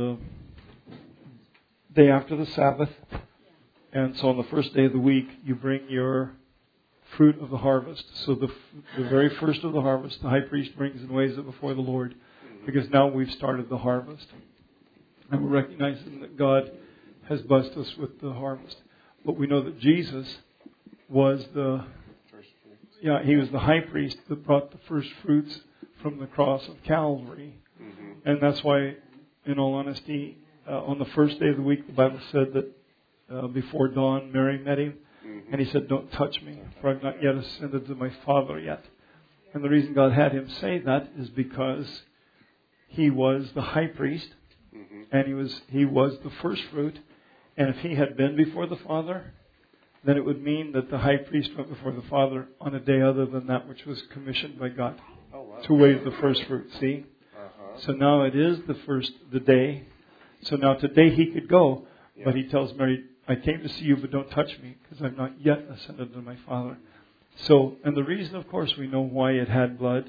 day after the Sabbath. And so on the first day of the week, you bring your fruit of the harvest. So the very first of the harvest, the high priest brings and waves it before the Lord, because now we've started the harvest. And we're recognizing that God has blessed us with the harvest. But we know that Jesus was he was the high priest that brought the first fruits from the cross of Calvary. Mm-hmm. And that's why, in all honesty, on the first day of the week, the Bible said that before dawn, Mary met him. Mm-hmm. And he said, "Don't touch me, for I've not yet ascended to my Father yet." And the reason God had him say that is because he was the high priest, mm-hmm. and he was the first fruit. And if he had been before the Father, then it would mean that the high priest went before the Father on a day other than that which was commissioned by God to wave the first fruit. See? Uh-huh. So now it is the day. So now today he could go, but he tells Mary, "I came to see you, but don't touch me, because I've not yet ascended to my Father." So, and the reason, of course, we know why it had blood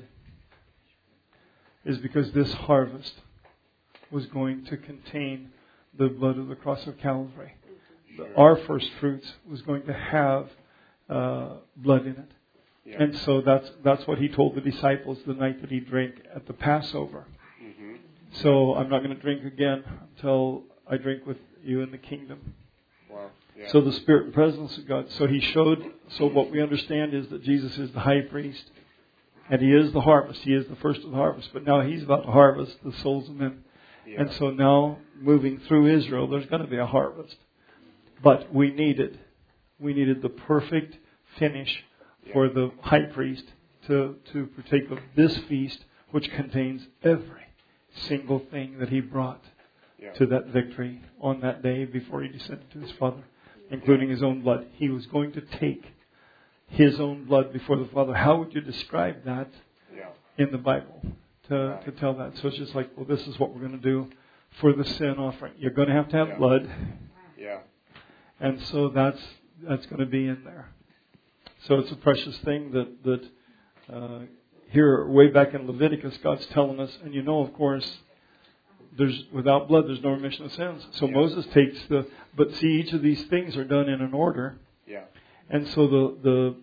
is because this harvest was going to contain the blood of the cross of Calvary. Our first fruits was going to have blood in it. Yeah. And so that's what he told the disciples the night that he drank at the Passover. Mm-hmm. So I'm not going to drink again until I drink with you in the kingdom. Wow. Yeah. So the Spirit and presence of God. So he showed, so what we understand is that Jesus is the high priest. And he is the harvest. He is the first of the harvest. But now he's about to harvest the souls of men. Yeah. And so now, moving through Israel, there's going to be a harvest. But we needed the perfect finish for the high priest to partake of this feast, which contains every single thing that he brought to that victory on that day before he descended to his Father, including his own blood. He was going to take his own blood before the Father. How would you describe that in the Bible to tell that? So it's just like, well, this is what we're going to do for the sin offering. You're going to have blood. Yeah. And so that's going to be in there. So it's a precious thing that here, way back in Leviticus, God's telling us, and you know, of course, without blood, there's no remission of sins. So Moses takes but see, each of these things are done in an order. Yeah. And so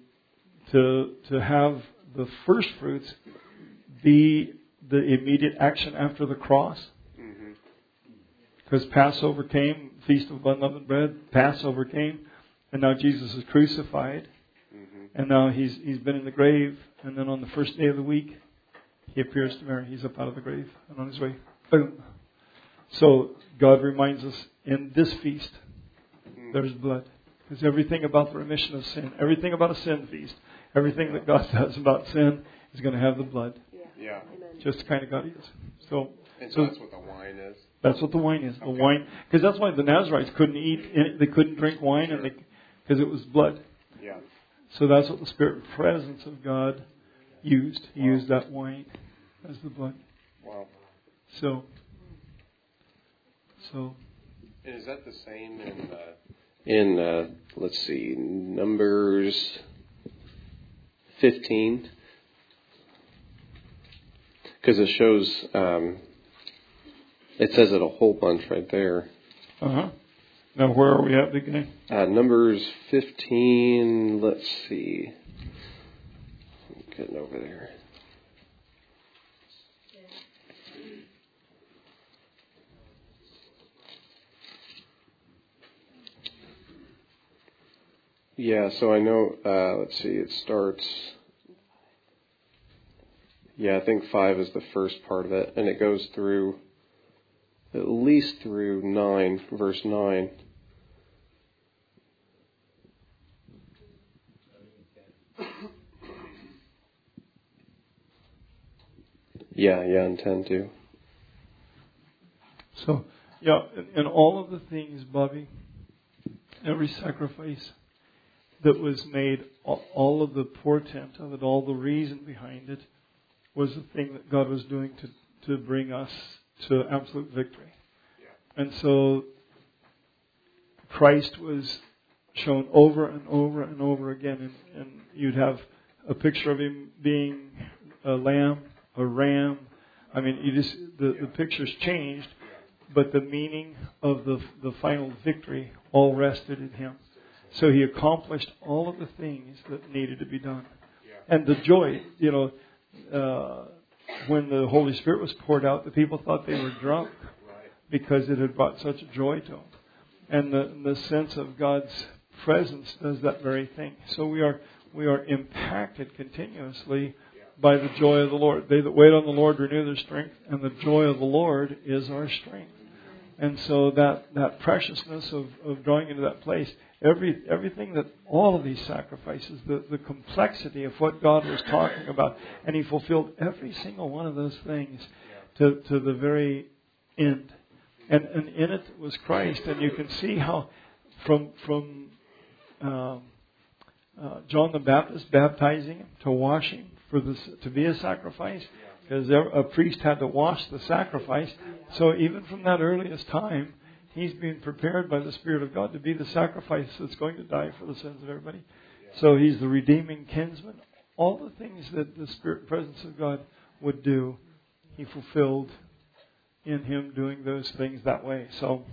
to have the first fruits be the immediate action after the cross, because Passover came, Feast of Unleavened Bread, Passover came, and now Jesus is crucified, and now he's been in the grave, and then on the first day of the week, he appears to Mary. He's up out of the grave and on his way. Boom. So God reminds us in this feast, there's blood. Because everything about the remission of sin, everything about a sin feast, everything that God does about sin is going to have the blood. Yeah. Just the kind of God he is. So that's what the wine is. That's what the wine is. The wine, because that's why the Nazarites couldn't eat, they couldn't drink wine, because it was blood. Yeah. So that's what the Spirit and presence of God used. He used that wine as the blood. Wow. So. And is that the same in let's see, Numbers 15? Because it shows, it says it a whole bunch right there. Uh-huh. Now, where are we at beginning? Numbers 15, let's see. I'm getting over there. Yeah, so I know, let's see, it starts, I think 5 is the first part of it, and it goes through, at least through 9, verse 9. And 10 too. So, and all of the things, Bobby, every sacrifice that was made, all of the portent of it, all the reason behind it, was the thing that God was doing to bring us to absolute victory. Yeah. And so Christ was shown over and over and over again, and you'd have a picture of him being a lamb, a ram. I mean, the pictures changed, but the meaning of the final victory all rested in him. So he accomplished all of the things that needed to be done. Yeah. And the joy, when the Holy Spirit was poured out, the people thought they were drunk because it had brought such joy to them. And the sense of God's presence does that very thing. So we are impacted continuously by the joy of the Lord. They that wait on the Lord renew their strength, and the joy of the Lord is our strength. And so that preciousness of drawing into that place, everything that all of these sacrifices, the complexity of what God was talking about, and He fulfilled every single one of those things to the very end. And in it was Christ, and you can see how from John the Baptist baptizing him to wash him to be a sacrifice, because a priest had to wash the sacrifice. So even from that earliest time, he's being prepared by the Spirit of God to be the sacrifice that's going to die for the sins of everybody. So he's the redeeming kinsman. All the things that the Spirit presence of God would do, He fulfilled in Him doing those things that way. So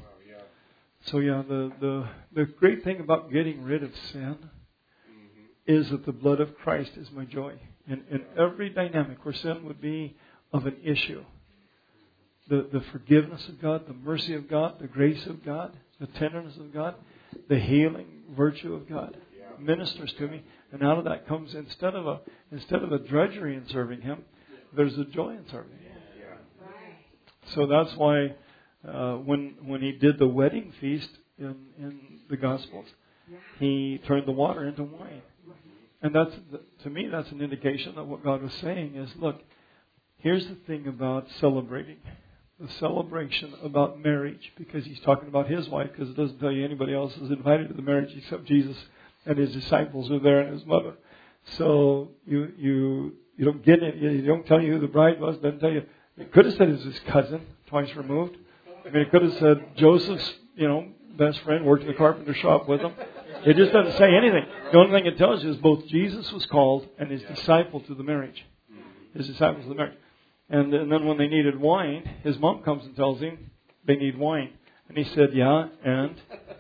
the great thing about getting rid of sin is that the blood of Christ is my joy. In every dynamic where sin would be of an issue, the forgiveness of God, the mercy of God, the grace of God, the tenderness of God, the healing virtue of God ministers to me, and out of that comes instead of a drudgery in serving Him, there's a joy in serving Him. So that's why when He did the wedding feast in the Gospels, He turned the water into wine. And to me, that's an indication that what God was saying is, look, here's the thing about celebrating. The celebration about marriage, because He's talking about His wife, because it doesn't tell you anybody else is invited to the marriage except Jesus and His disciples are there and His mother. So you don't get it. You don't tell you who the bride was. Doesn't tell you. It could have said it was his cousin, twice removed. I mean, it could have said Joseph's, best friend worked in the carpenter shop with him. It just doesn't say anything. The only thing it tells you is both Jesus was called and His disciple to the marriage. His disciples to the marriage. And then when they needed wine, his mom comes and tells him they need wine. And he said, yeah, and?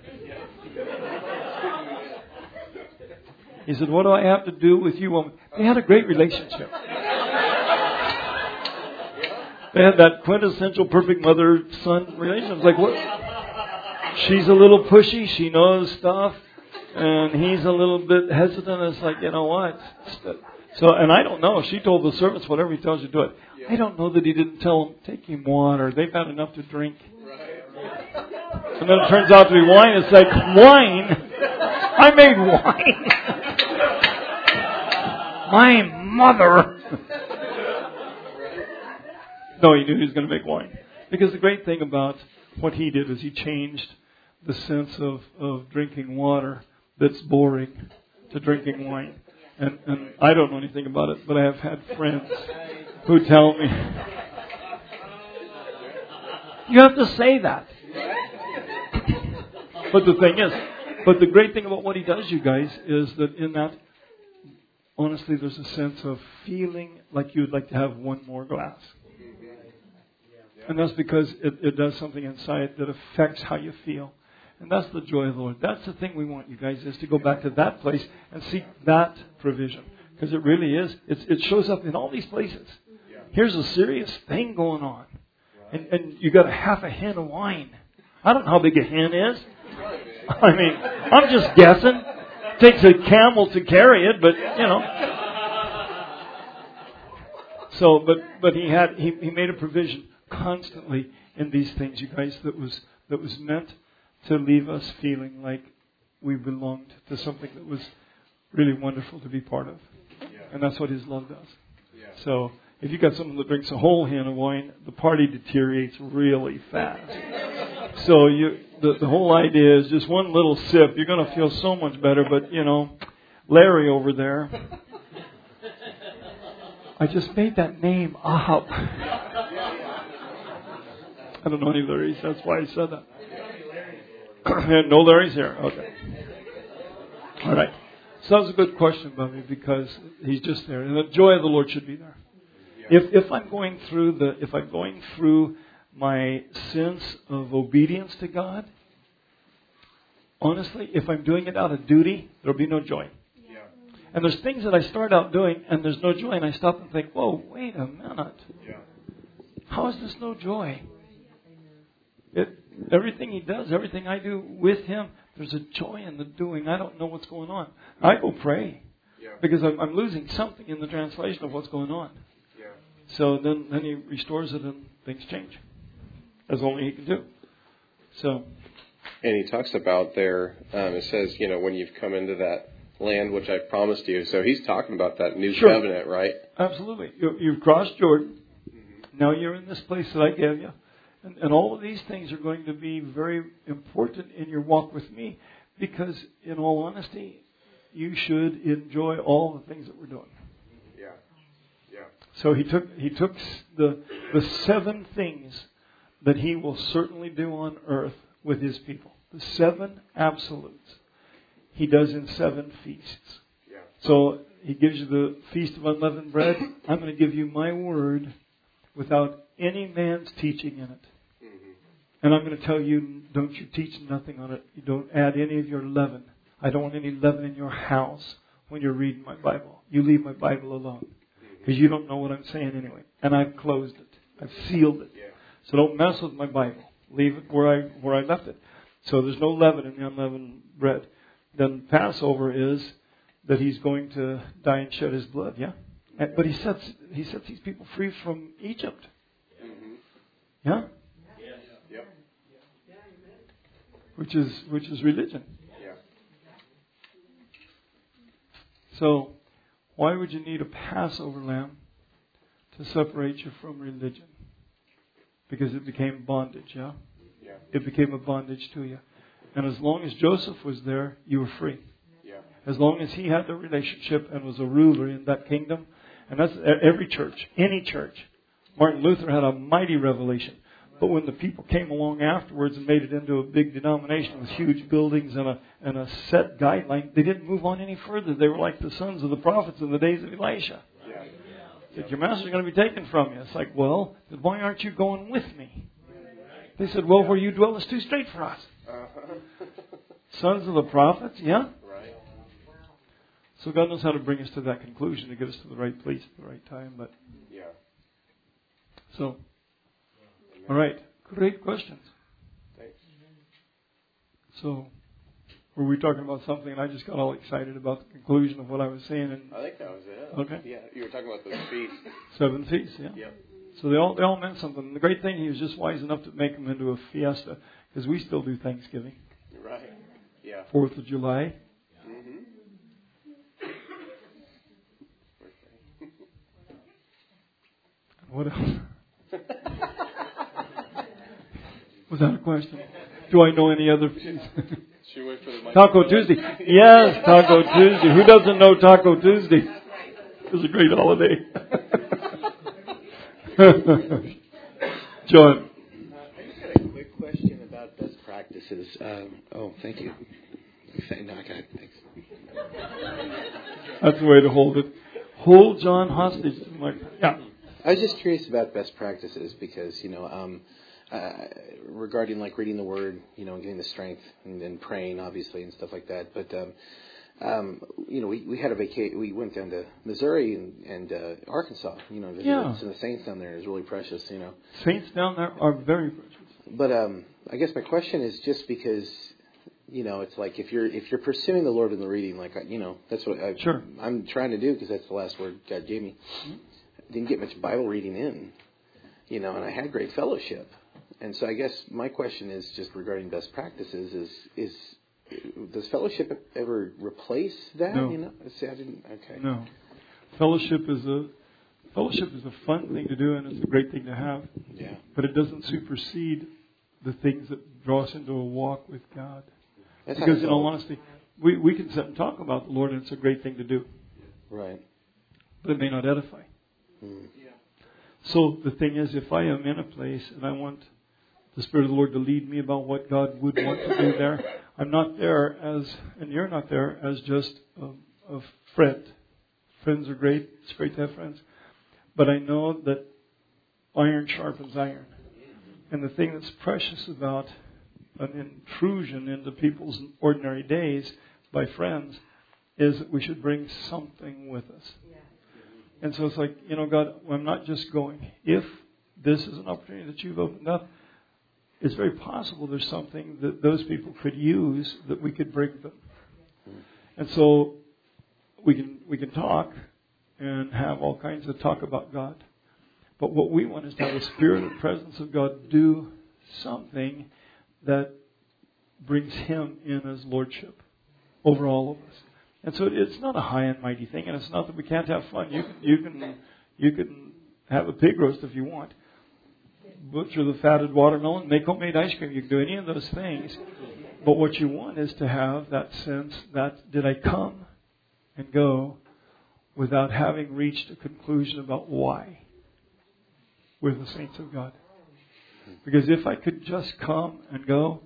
He said, what do I have to do with you, woman? They had a great relationship. They had that quintessential perfect mother-son relationship. It's like, what? She's a little pushy. She knows stuff. And he's a little bit hesitant. It's like, you know what? So, and I don't know. She told the servants, whatever He tells you, do it. I don't know that He didn't tell them, take him water. They've had enough to drink. And then it turns out to be wine. It's like, wine? I made wine. My mother. No, He knew He was going to make wine. Because the great thing about what He did is He changed the sense of drinking water that's boring to drinking wine. And I don't know anything about it, but I have had friends who tell me, you have to say that. But the great thing about what He does, you guys, is that in that, honestly, there's a sense of feeling like you would like to have one more glass. And that's because it does something inside that affects how you feel. And that's the joy of the Lord. That's the thing we want, you guys, is to go back to that place and seek that provision. Because it really is. It shows up in all these places. Here's a serious thing going on. And you got a half a hen of wine. I don't know how big a hen is. I mean, I'm just guessing. It takes a camel to carry it, but, So, but he made a provision constantly in these things, you guys, that was meant to leave us feeling like we belonged to something that was really wonderful to be part of. And that's what His love does. So if you got someone that drinks a whole hen of wine, the party deteriorates really fast. So the whole idea is just one little sip. You're going to feel so much better. But, Larry over there, I just made that name up. I don't know any Larrys. That's why I said that. No Larry's here. Okay. All right. So that was a good question, Bobby, because he's just there, and the joy of the Lord should be there. If I'm going through my sense of obedience to God, honestly, if I'm doing it out of duty, there'll be no joy. And there's things that I start out doing, and there's no joy, and I stop and think, whoa, wait a minute. How is this no joy? Everything He does, everything I do with Him, there's a joy in the doing. I don't know what's going on. I go pray. Because I'm losing something in the translation of what's going on. Yeah. So then he restores it and things change, as only he can do. So. And he talks about there, it says, when you've come into that land which I promised you. So he's talking about that new covenant, right? Absolutely. You've crossed Jordan. Now you're in this place that I gave you. And all of these things are going to be very important in your walk with me, because in all honesty, you should enjoy all the things that we're doing. Yeah. Yeah. So he took the 7 things that he will certainly do on earth with his people. The 7 absolutes he does in 7 feasts. Yeah. So he gives you the Feast of Unleavened Bread. I'm going to give you my word without any man's teaching in it. Mm-hmm. And I'm going to tell you, don't you teach nothing on it. You don't add any of your leaven. I don't want any leaven in your house when you're reading my Bible. You leave my Bible alone, because you don't know what I'm saying anyway. And I've closed it. I've sealed it. Yeah. So don't mess with my Bible. Leave it where I left it. So there's no leaven in the unleavened bread. Then Passover is that he's going to die and shed his blood. Yeah. But he sets these people free from Egypt. Mm-hmm. Yeah. Yep. Which is religion. Yeah. So why would you need a Passover lamb to separate you from religion? Because it became bondage. Yeah. Yeah. It became a bondage to you. And as long as Joseph was there, you were free. Yeah. As long as he had the relationship and was a ruler in that kingdom. And that's every church, any church. Martin Luther had a mighty revelation. But when the people came along afterwards and made it into a big denomination with huge buildings and a set guideline, they didn't move on any further. They were like the sons of the prophets in the days of Elisha. Yeah. Said, your master's going to be taken from you. It's like, well, then why aren't you going with me? They said, well, where you dwell is too straight for us. Sons of the prophets, yeah? Right. So God knows how to bring us to that conclusion, to get us to the right place at the right time. But Yeah. so, all right. Great questions. Thanks. So, were we talking about something and I just got all excited about the conclusion of what I was saying? And I think that was it. Okay. Yeah, you were talking about those feasts. 7 feasts, yeah? Yep. So they all meant something. And the great thing, he was just wise enough to make them into a fiesta, because we still do Thanksgiving. Right. Yeah. 4th of July. Mm-hmm. What else? Was that a question? Do I know any other feasts? Should we wait for the Taco Tuesday. Yes, Taco Tuesday. Who doesn't know Taco Tuesday? It's a great holiday. John. I just got a quick question about best practices. Thank you. No, I got it. Thanks. That's the way to hold it. Hold John hostage. Yeah. I was just curious about best practices because, regarding like reading the Word, and getting the strength and praying, obviously, and stuff like that. But, we had we went down to Missouri and Arkansas, visited some of the saints down there. It was really precious, Saints down there are very precious. But I guess my question is just because, it's like if you're pursuing the Lord in the reading, like, that's what I'm trying to do because that's the last word God gave me. Mm-hmm. Didn't get much Bible reading in, and I had great fellowship. And so I guess my question is just regarding best practices is does fellowship ever replace that? No. See, I didn't. Okay. No. Fellowship is a fun thing to do, and it's a great thing to have. Yeah. But it doesn't supersede the things that draw us into a walk with God. That's because in all honesty, we can sit and talk about the Lord, and it's a great thing to do. Right. But it may not edify. So the thing is, if I am in a place and I want the Spirit of the Lord to lead me about what God would want to do there, I'm not there and you're not there as just a friend. Friends are great. It's great to have friends. But I know that iron sharpens iron. And the thing that's precious about an intrusion into people's ordinary days by friends is that we should bring something with us. And so it's like, God, I'm not just going. If this is an opportunity that you've opened up, it's very possible there's something that those people could use that we could bring them. And so we can talk and have all kinds of talk about God. But what we want is to have the Spirit and presence of God do something that brings Him in as Lordship over all of us. And so it's not a high and mighty thing, and it's not that we can't have fun. You can have a pig roast if you want. Butcher the fatted watermelon, make homemade ice cream. You can do any of those things. But what you want is to have that sense that, did I come and go without having reached a conclusion about why we're the saints of God? Because if I could just come and go,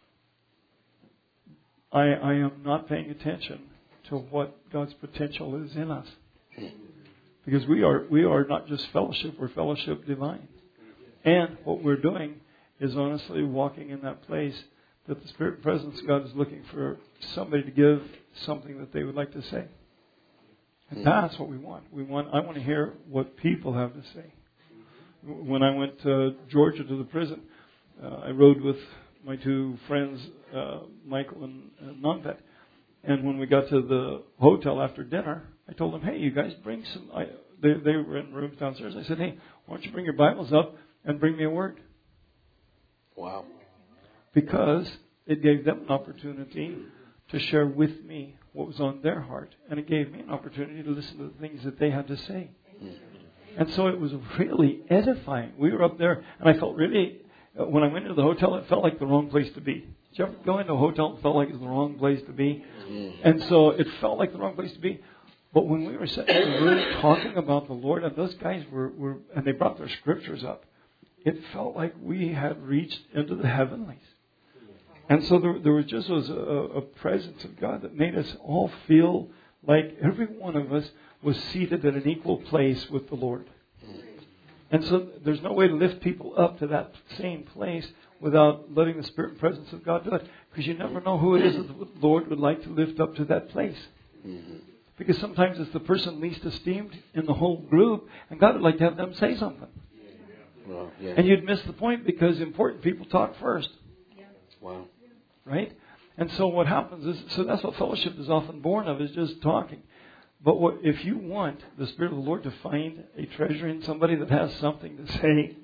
I am not paying attention to what God's potential is in us. Because we are not just fellowship, we're fellowship divine. And what we're doing is honestly walking in that place that the Spirit and presence of God is looking for somebody to give something that they would like to say. And that's what we want. I want to hear what people have to say. When I went to Georgia to the prison, I rode with my two friends, Michael and Nonpet. And when we got to the hotel after dinner, I told them, hey, you guys bring some... They were in rooms downstairs. I said, hey, why don't you bring your Bibles up and bring me a word? Wow. Because it gave them an opportunity to share with me what was on their heart. And it gave me an opportunity to listen to the things that they had to say. And so it was really edifying. We were up there, and I felt really... when I went into the hotel, it felt like the wrong place to be. Did you ever go into a hotel and felt like it was the wrong place to be? And so it felt like the wrong place to be. But when we were sitting in the room talking about the Lord, and those guys were and they brought their scriptures up, it felt like we had reached into the heavenlies. And so there was just a presence of God that made us all feel like every one of us was seated at an equal place with the Lord. And so there's no way to lift people up to that same place without letting the Spirit and presence of God do it. Because you never know who it is that the Lord would like to lift up to that place. Because sometimes it's the person least esteemed in the whole group, and God would like to have them say something. Well, yeah. And you'd miss the point because important people talk first. Wow. Right? And so what happens is, so that's what fellowship is often born of, is just talking. But if you want the Spirit of the Lord to find a treasure in somebody that has something to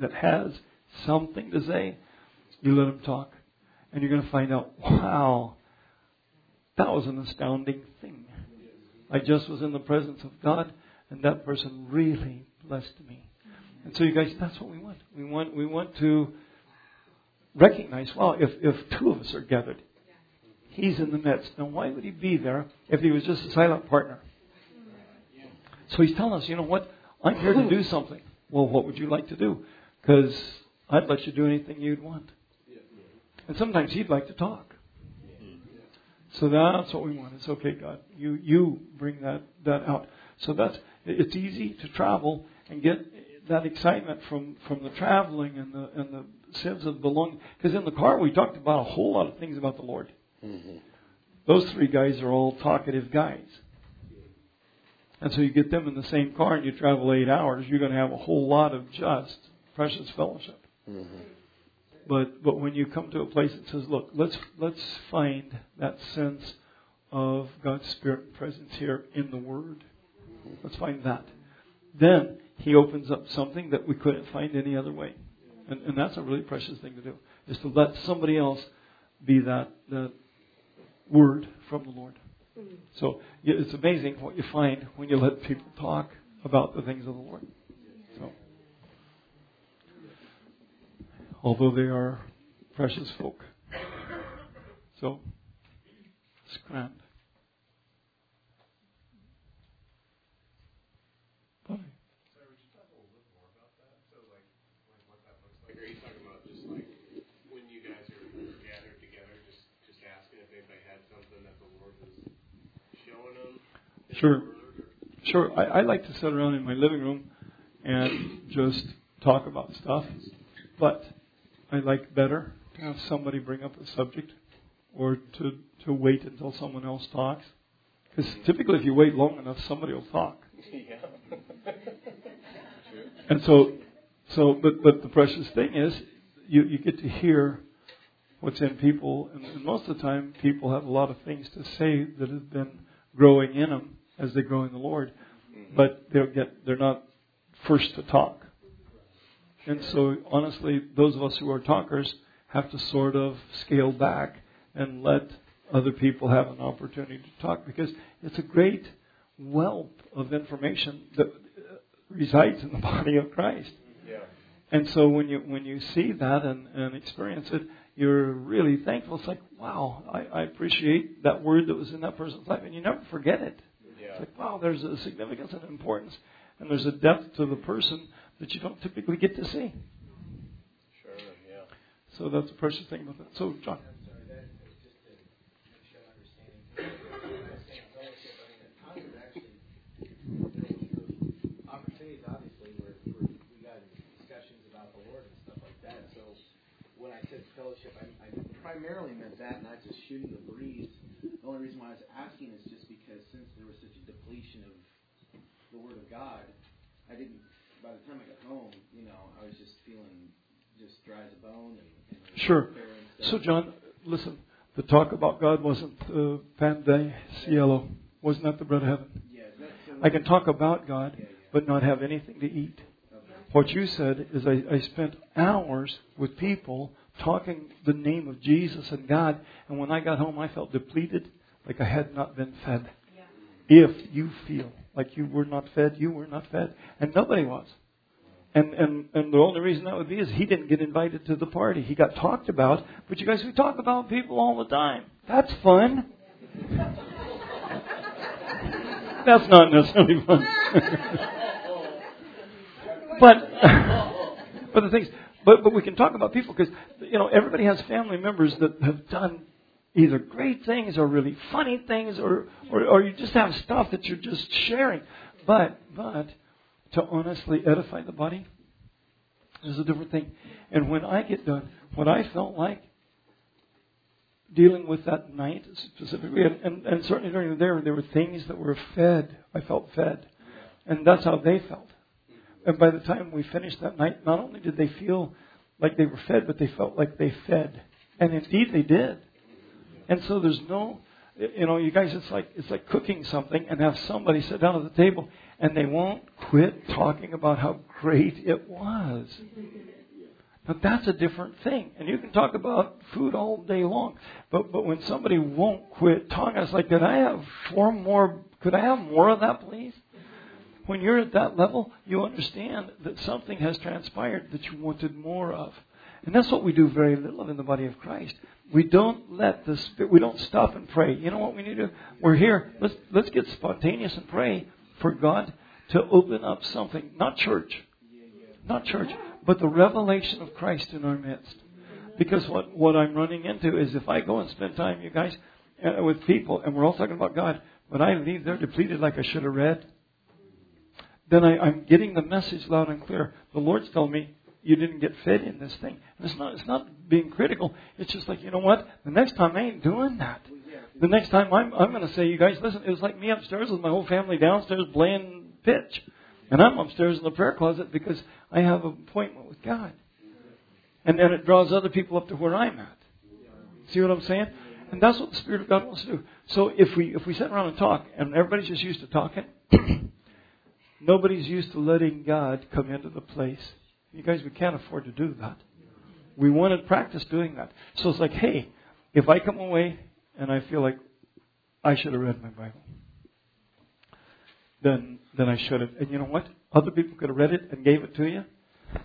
say, you let them talk. And you're going to find out, wow, that was an astounding thing. I just was in the presence of God, and that person really blessed me. And so you guys, that's what we want. We want to recognize, wow, if two of us are gathered, He's in the midst. Now why would He be there if He was just a silent partner? So He's telling us, you know what? I'm here to do something. Well, what would you like to do? Because I'd let you do anything you'd want. And sometimes He'd like to talk. So that's what we want. It's okay, God. You bring that out. So it's easy to travel and get that excitement from the traveling and the sense of belonging. Because in the car we talked about a whole lot of things about the Lord. Those three guys are all talkative guys. And so you get them in the same car and you travel 8 hours, you're going to have a whole lot of just precious fellowship. But when you come to a place that says, look, let's find that sense of God's Spirit and presence here in the Word. Let's find that. Then He opens up something that we couldn't find any other way. And that's a really precious thing to do, is to let somebody else be that word from the Lord. So it's amazing what you find when you let people talk about the things of the Lord. So, although they are precious folk. So, it's grand. Sorry, would you talk a little bit more about that? So, like what that looks like? Are you talking about just like when you guys are gathered together, just asking if anybody had something that the Lord was showing them? Sure. I like to sit around in my living room and just talk about stuff. But I like better to have somebody bring up a subject or to wait until someone else talks. Because typically if you wait long enough, somebody will talk. And but the precious thing is you get to hear what's in people. And most of the time people have a lot of things to say that have been growing in them as they grow in the Lord, but they're not first to talk. And so, honestly, those of us who are talkers have to sort of scale back and let other people have an opportunity to talk, because it's a great wealth of information that resides in the body of Christ. Yeah. And so when you see that and experience it, you're really thankful. It's like, wow, I appreciate that word that was in that person's life, and you never forget it. Yeah. It's like, wow, there's a significance and importance, and there's a depth to the person that you don't typically get to see. Sure, yeah. So that's a precious thing about that. So, John. Fellowship, I primarily meant that, not just shooting the breeze. The only reason why I was asking is just because since there was such a depletion of the Word of God, I didn't, by the time I got home, I was just feeling just dry as a bone. And sure. So, John, listen, the talk about God wasn't pan de cielo. Wasn't that the bread of heaven? Yeah, I can talk about God, but not have anything to eat. Okay. What you said is I spent hours with people talking the name of Jesus and God, and when I got home, I felt depleted, like I had not been fed. Yeah. If you feel like you were not fed, you were not fed, and nobody was. And the only reason that would be is he didn't get invited to the party. He got talked about, but you guys, we talk about people all the time. That's fun. That's not necessarily fun. But the thing is, But we can talk about people because, everybody has family members that have done either great things or really funny things or you just have stuff that you're just sharing. But to honestly edify the body is a different thing. And when I get done, what I felt like dealing with that night specifically, and certainly during the day, there were things that were fed. I felt fed. And that's how they felt. And by the time we finished that night, not only did they feel like they were fed, but they felt like they fed. And indeed they did. And so there's no, you guys, it's like cooking something and have somebody sit down at the table and they won't quit talking about how great it was. Now that's a different thing. And you can talk about food all day long. But when somebody won't quit talking, it's like, could I have more of that, please? When you're at that level, you understand that something has transpired that you wanted more of. And that's what we do very little of in the body of Christ. We don't we don't stop and pray. You know what we need to do? We're here. Let's get spontaneous and pray for God to open up something. Not church, but the revelation of Christ in our midst. Because what I'm running into is if I go and spend time, you guys, with people, and we're all talking about God, but I leave there depleted like I should have read, then I'm getting the message loud and clear. The Lord's telling me, you didn't get fed in this thing. And it's not being critical. It's just like, you know what? The next time I ain't doing that. The next time I'm going to say, you guys, listen, it was like me upstairs with my whole family downstairs playing pitch. And I'm upstairs in the prayer closet because I have an appointment with God. And then it draws other people up to where I'm at. See what I'm saying? And that's what the Spirit of God wants to do. So if we sit around and talk, and everybody's just used to talking, nobody's used to letting God come into the place. You guys, we can't afford to do that. We want to practice doing that. So it's like, hey, if I come away and I feel like I should have read my Bible, then I should have. And you know what? Other people could have read it and gave it to you.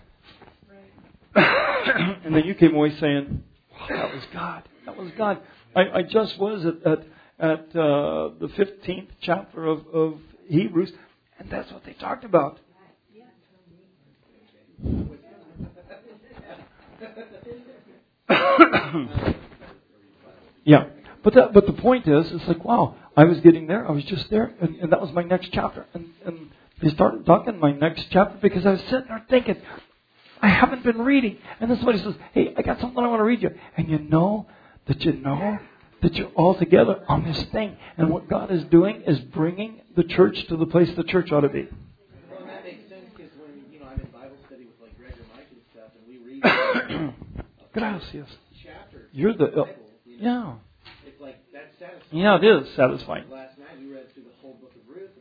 Right. And then you came away saying, wow, that was God. That was God. I just was at the 15th chapter of Hebrews, and that's what they talked about. Yeah, but the point is, it's like, wow, I was getting there. I was just there, and that was my next chapter. And they started talking my next chapter because I was sitting there thinking, I haven't been reading. And then somebody says, hey, I got something I want to read you. And you know that you're all together on this thing. And what God is doing is bringing the church to the place the church ought to be. Well, that makes sense because when, I'm in Bible study with like Greg or Mike and stuff, and we read Gracias. chapter. You're the Bible, yeah. It's like that's satisfying. Yeah, it is satisfying. Last night we read through the whole book of Ruth,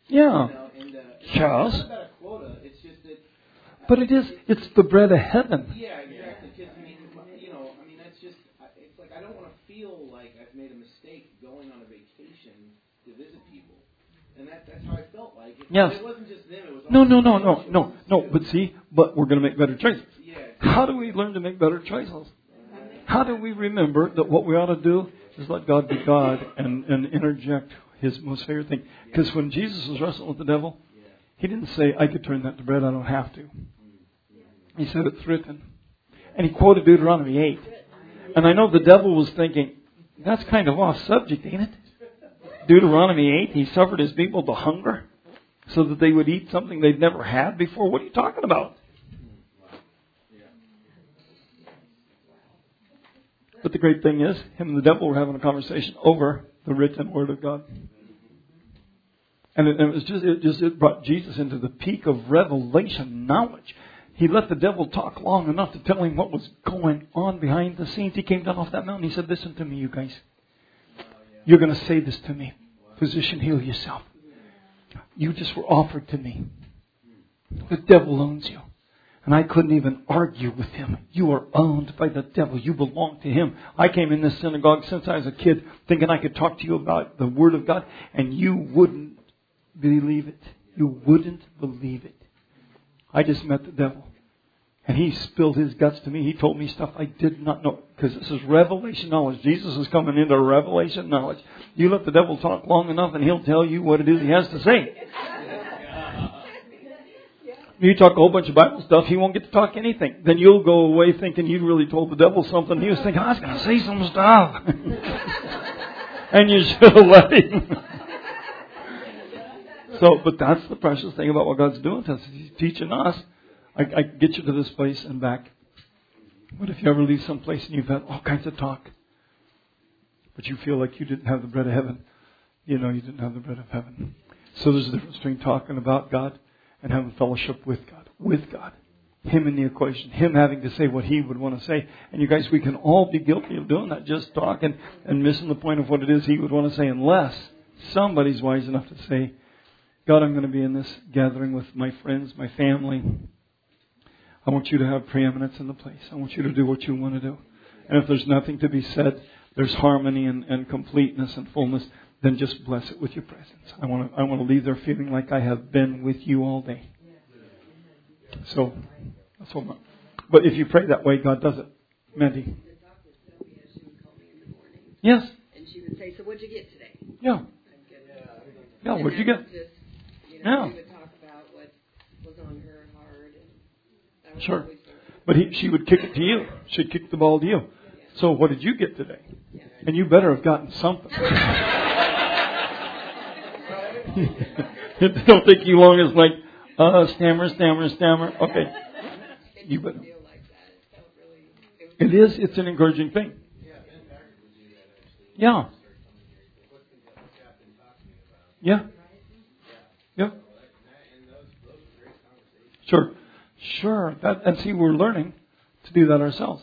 Yeah. Yes. It's not about a quota. It's just that. But it's the bread of heaven. Yeah, exactly. Because, that's just, it's like I don't want to feel like I've made a mistake going on a vacation to visit people. And that's how I felt like. Yes. It wasn't just them. It was No. But we're going to make better choices. Yeah. How do we learn to make better choices? How do we remember that what we ought to do is let God be God and interject His most favorite thing? Because when Jesus was wrestling with the devil, He didn't say, I could turn that to bread, I don't have to. He said, it's written. And He quoted Deuteronomy 8. And I know the devil was thinking, that's kind of off subject, ain't it? Deuteronomy 8, He suffered His people to hunger so that they would eat something they'd never had before. What are you talking about? But the great thing is, him and the devil were having a conversation over the written Word of God. And it brought Jesus into the peak of revelation knowledge. He let the devil talk long enough to tell him what was going on behind the scenes. He came down off that mountain. He said, listen to me, you guys. You're going to say this to me. Physician, heal yourself. You just were offered to me. The devil owns you. And I couldn't even argue with him. You are owned by the devil. You belong to him. I came in this synagogue since I was a kid thinking I could talk to you about the Word of God, and you wouldn't believe it. You wouldn't believe it. I just met the devil. And he spilled his guts to me. He told me stuff I did not know. Because this is revelation knowledge. Jesus is coming into revelation knowledge. You let the devil talk long enough and he'll tell you what it is he has to say. You talk a whole bunch of Bible stuff, he won't get to talk anything. Then you'll go away thinking you really told the devil something. He was thinking, I was going to say some stuff. And you should have let him. But that's the precious thing about what God's doing to us. He's teaching us. I get you to this place and back. What if you ever leave someplace and you've had all kinds of talk, but you feel like you didn't have the bread of heaven? You didn't have the bread of heaven. So there's a difference between talking about God and having fellowship with God. Him in the equation. Him having to say what He would want to say. And you guys, we can all be guilty of doing that. Just talking and missing the point of what it is He would want to say. Unless somebody's wise enough to say, God, I'm going to be in this gathering with my friends, my family. I want you to have preeminence in the place. I want you to do what you want to do. And if there's nothing to be said, there's harmony and completeness and fullness, then just bless it with your presence. I want to leave there feeling like I have been with you all day. So, that's what. But if you pray that way, God does it. Mandy. The doctor Sylvia, she would call me in the morning. Yes. And she would say, so what'd you get today? Yeah. Yeah, what'd you get? Just, we would talk about what was on her heart. And that was sure. But she would kick it to you. She'd kick the ball to you. So what did you get today? Yeah. And you better have gotten something. It don't take you long as like, stammer. Okay. You better. It is. It's an encouraging thing. Yeah. Yeah. Yeah. Sure. And see, we're learning to do that ourselves.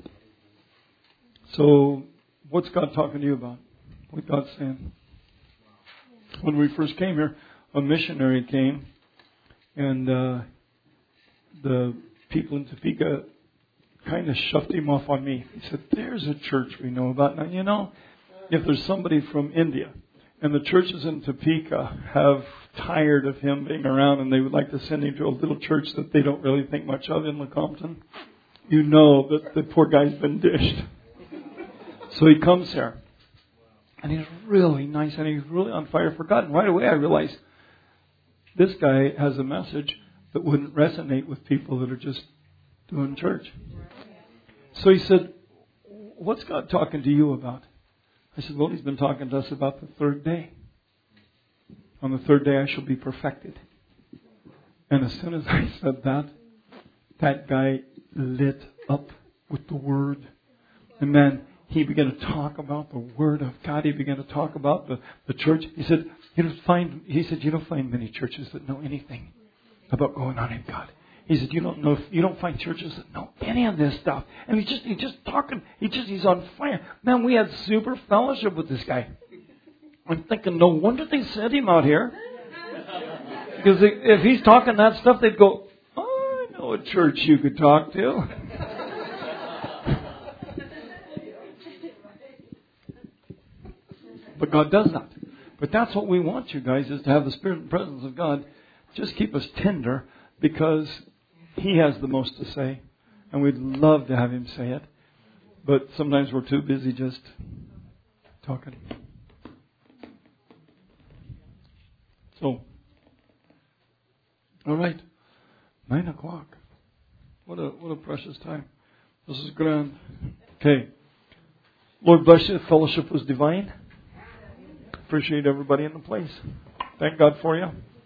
So, what's God talking to you about? What God's saying? When we first came here, a missionary came, and the people in Topeka kind of shoved him off on me. He said, there's a church we know about. Now, if there's somebody from India, and the churches in Topeka have tired of him being around, and they would like to send him to a little church that they don't really think much of in Lecompton, you know that the poor guy's been dished. So he comes there. And he's really nice, and he's really on fire for God. And right away I realized this guy has a message that wouldn't resonate with people that are just doing church. So he said, what's God talking to you about? I said, well, He's been talking to us about the third day. On the third day I shall be perfected. And as soon as I said that guy lit up with the Word. And then he began to talk about the Word of God. He began to talk about the church. He said, you don't find many churches that know anything about going on in God. He said, you don't find churches that know any of this stuff. And he's just talking. He's on fire. Man, we had super fellowship with this guy. I'm thinking, no wonder they sent him out here. Because if he's talking that stuff, they'd go, oh, I know a church you could talk to. But God does not. But that's what we want, you guys, is to have the Spirit and presence of God. Just keep us tender, because He has the most to say. And we'd love to have Him say it. But sometimes we're too busy just talking. So, all right, 9 o'clock. What a precious time. This is grand. Okay. Lord bless you. The fellowship was divine. Appreciate everybody in the place. Thank God for you.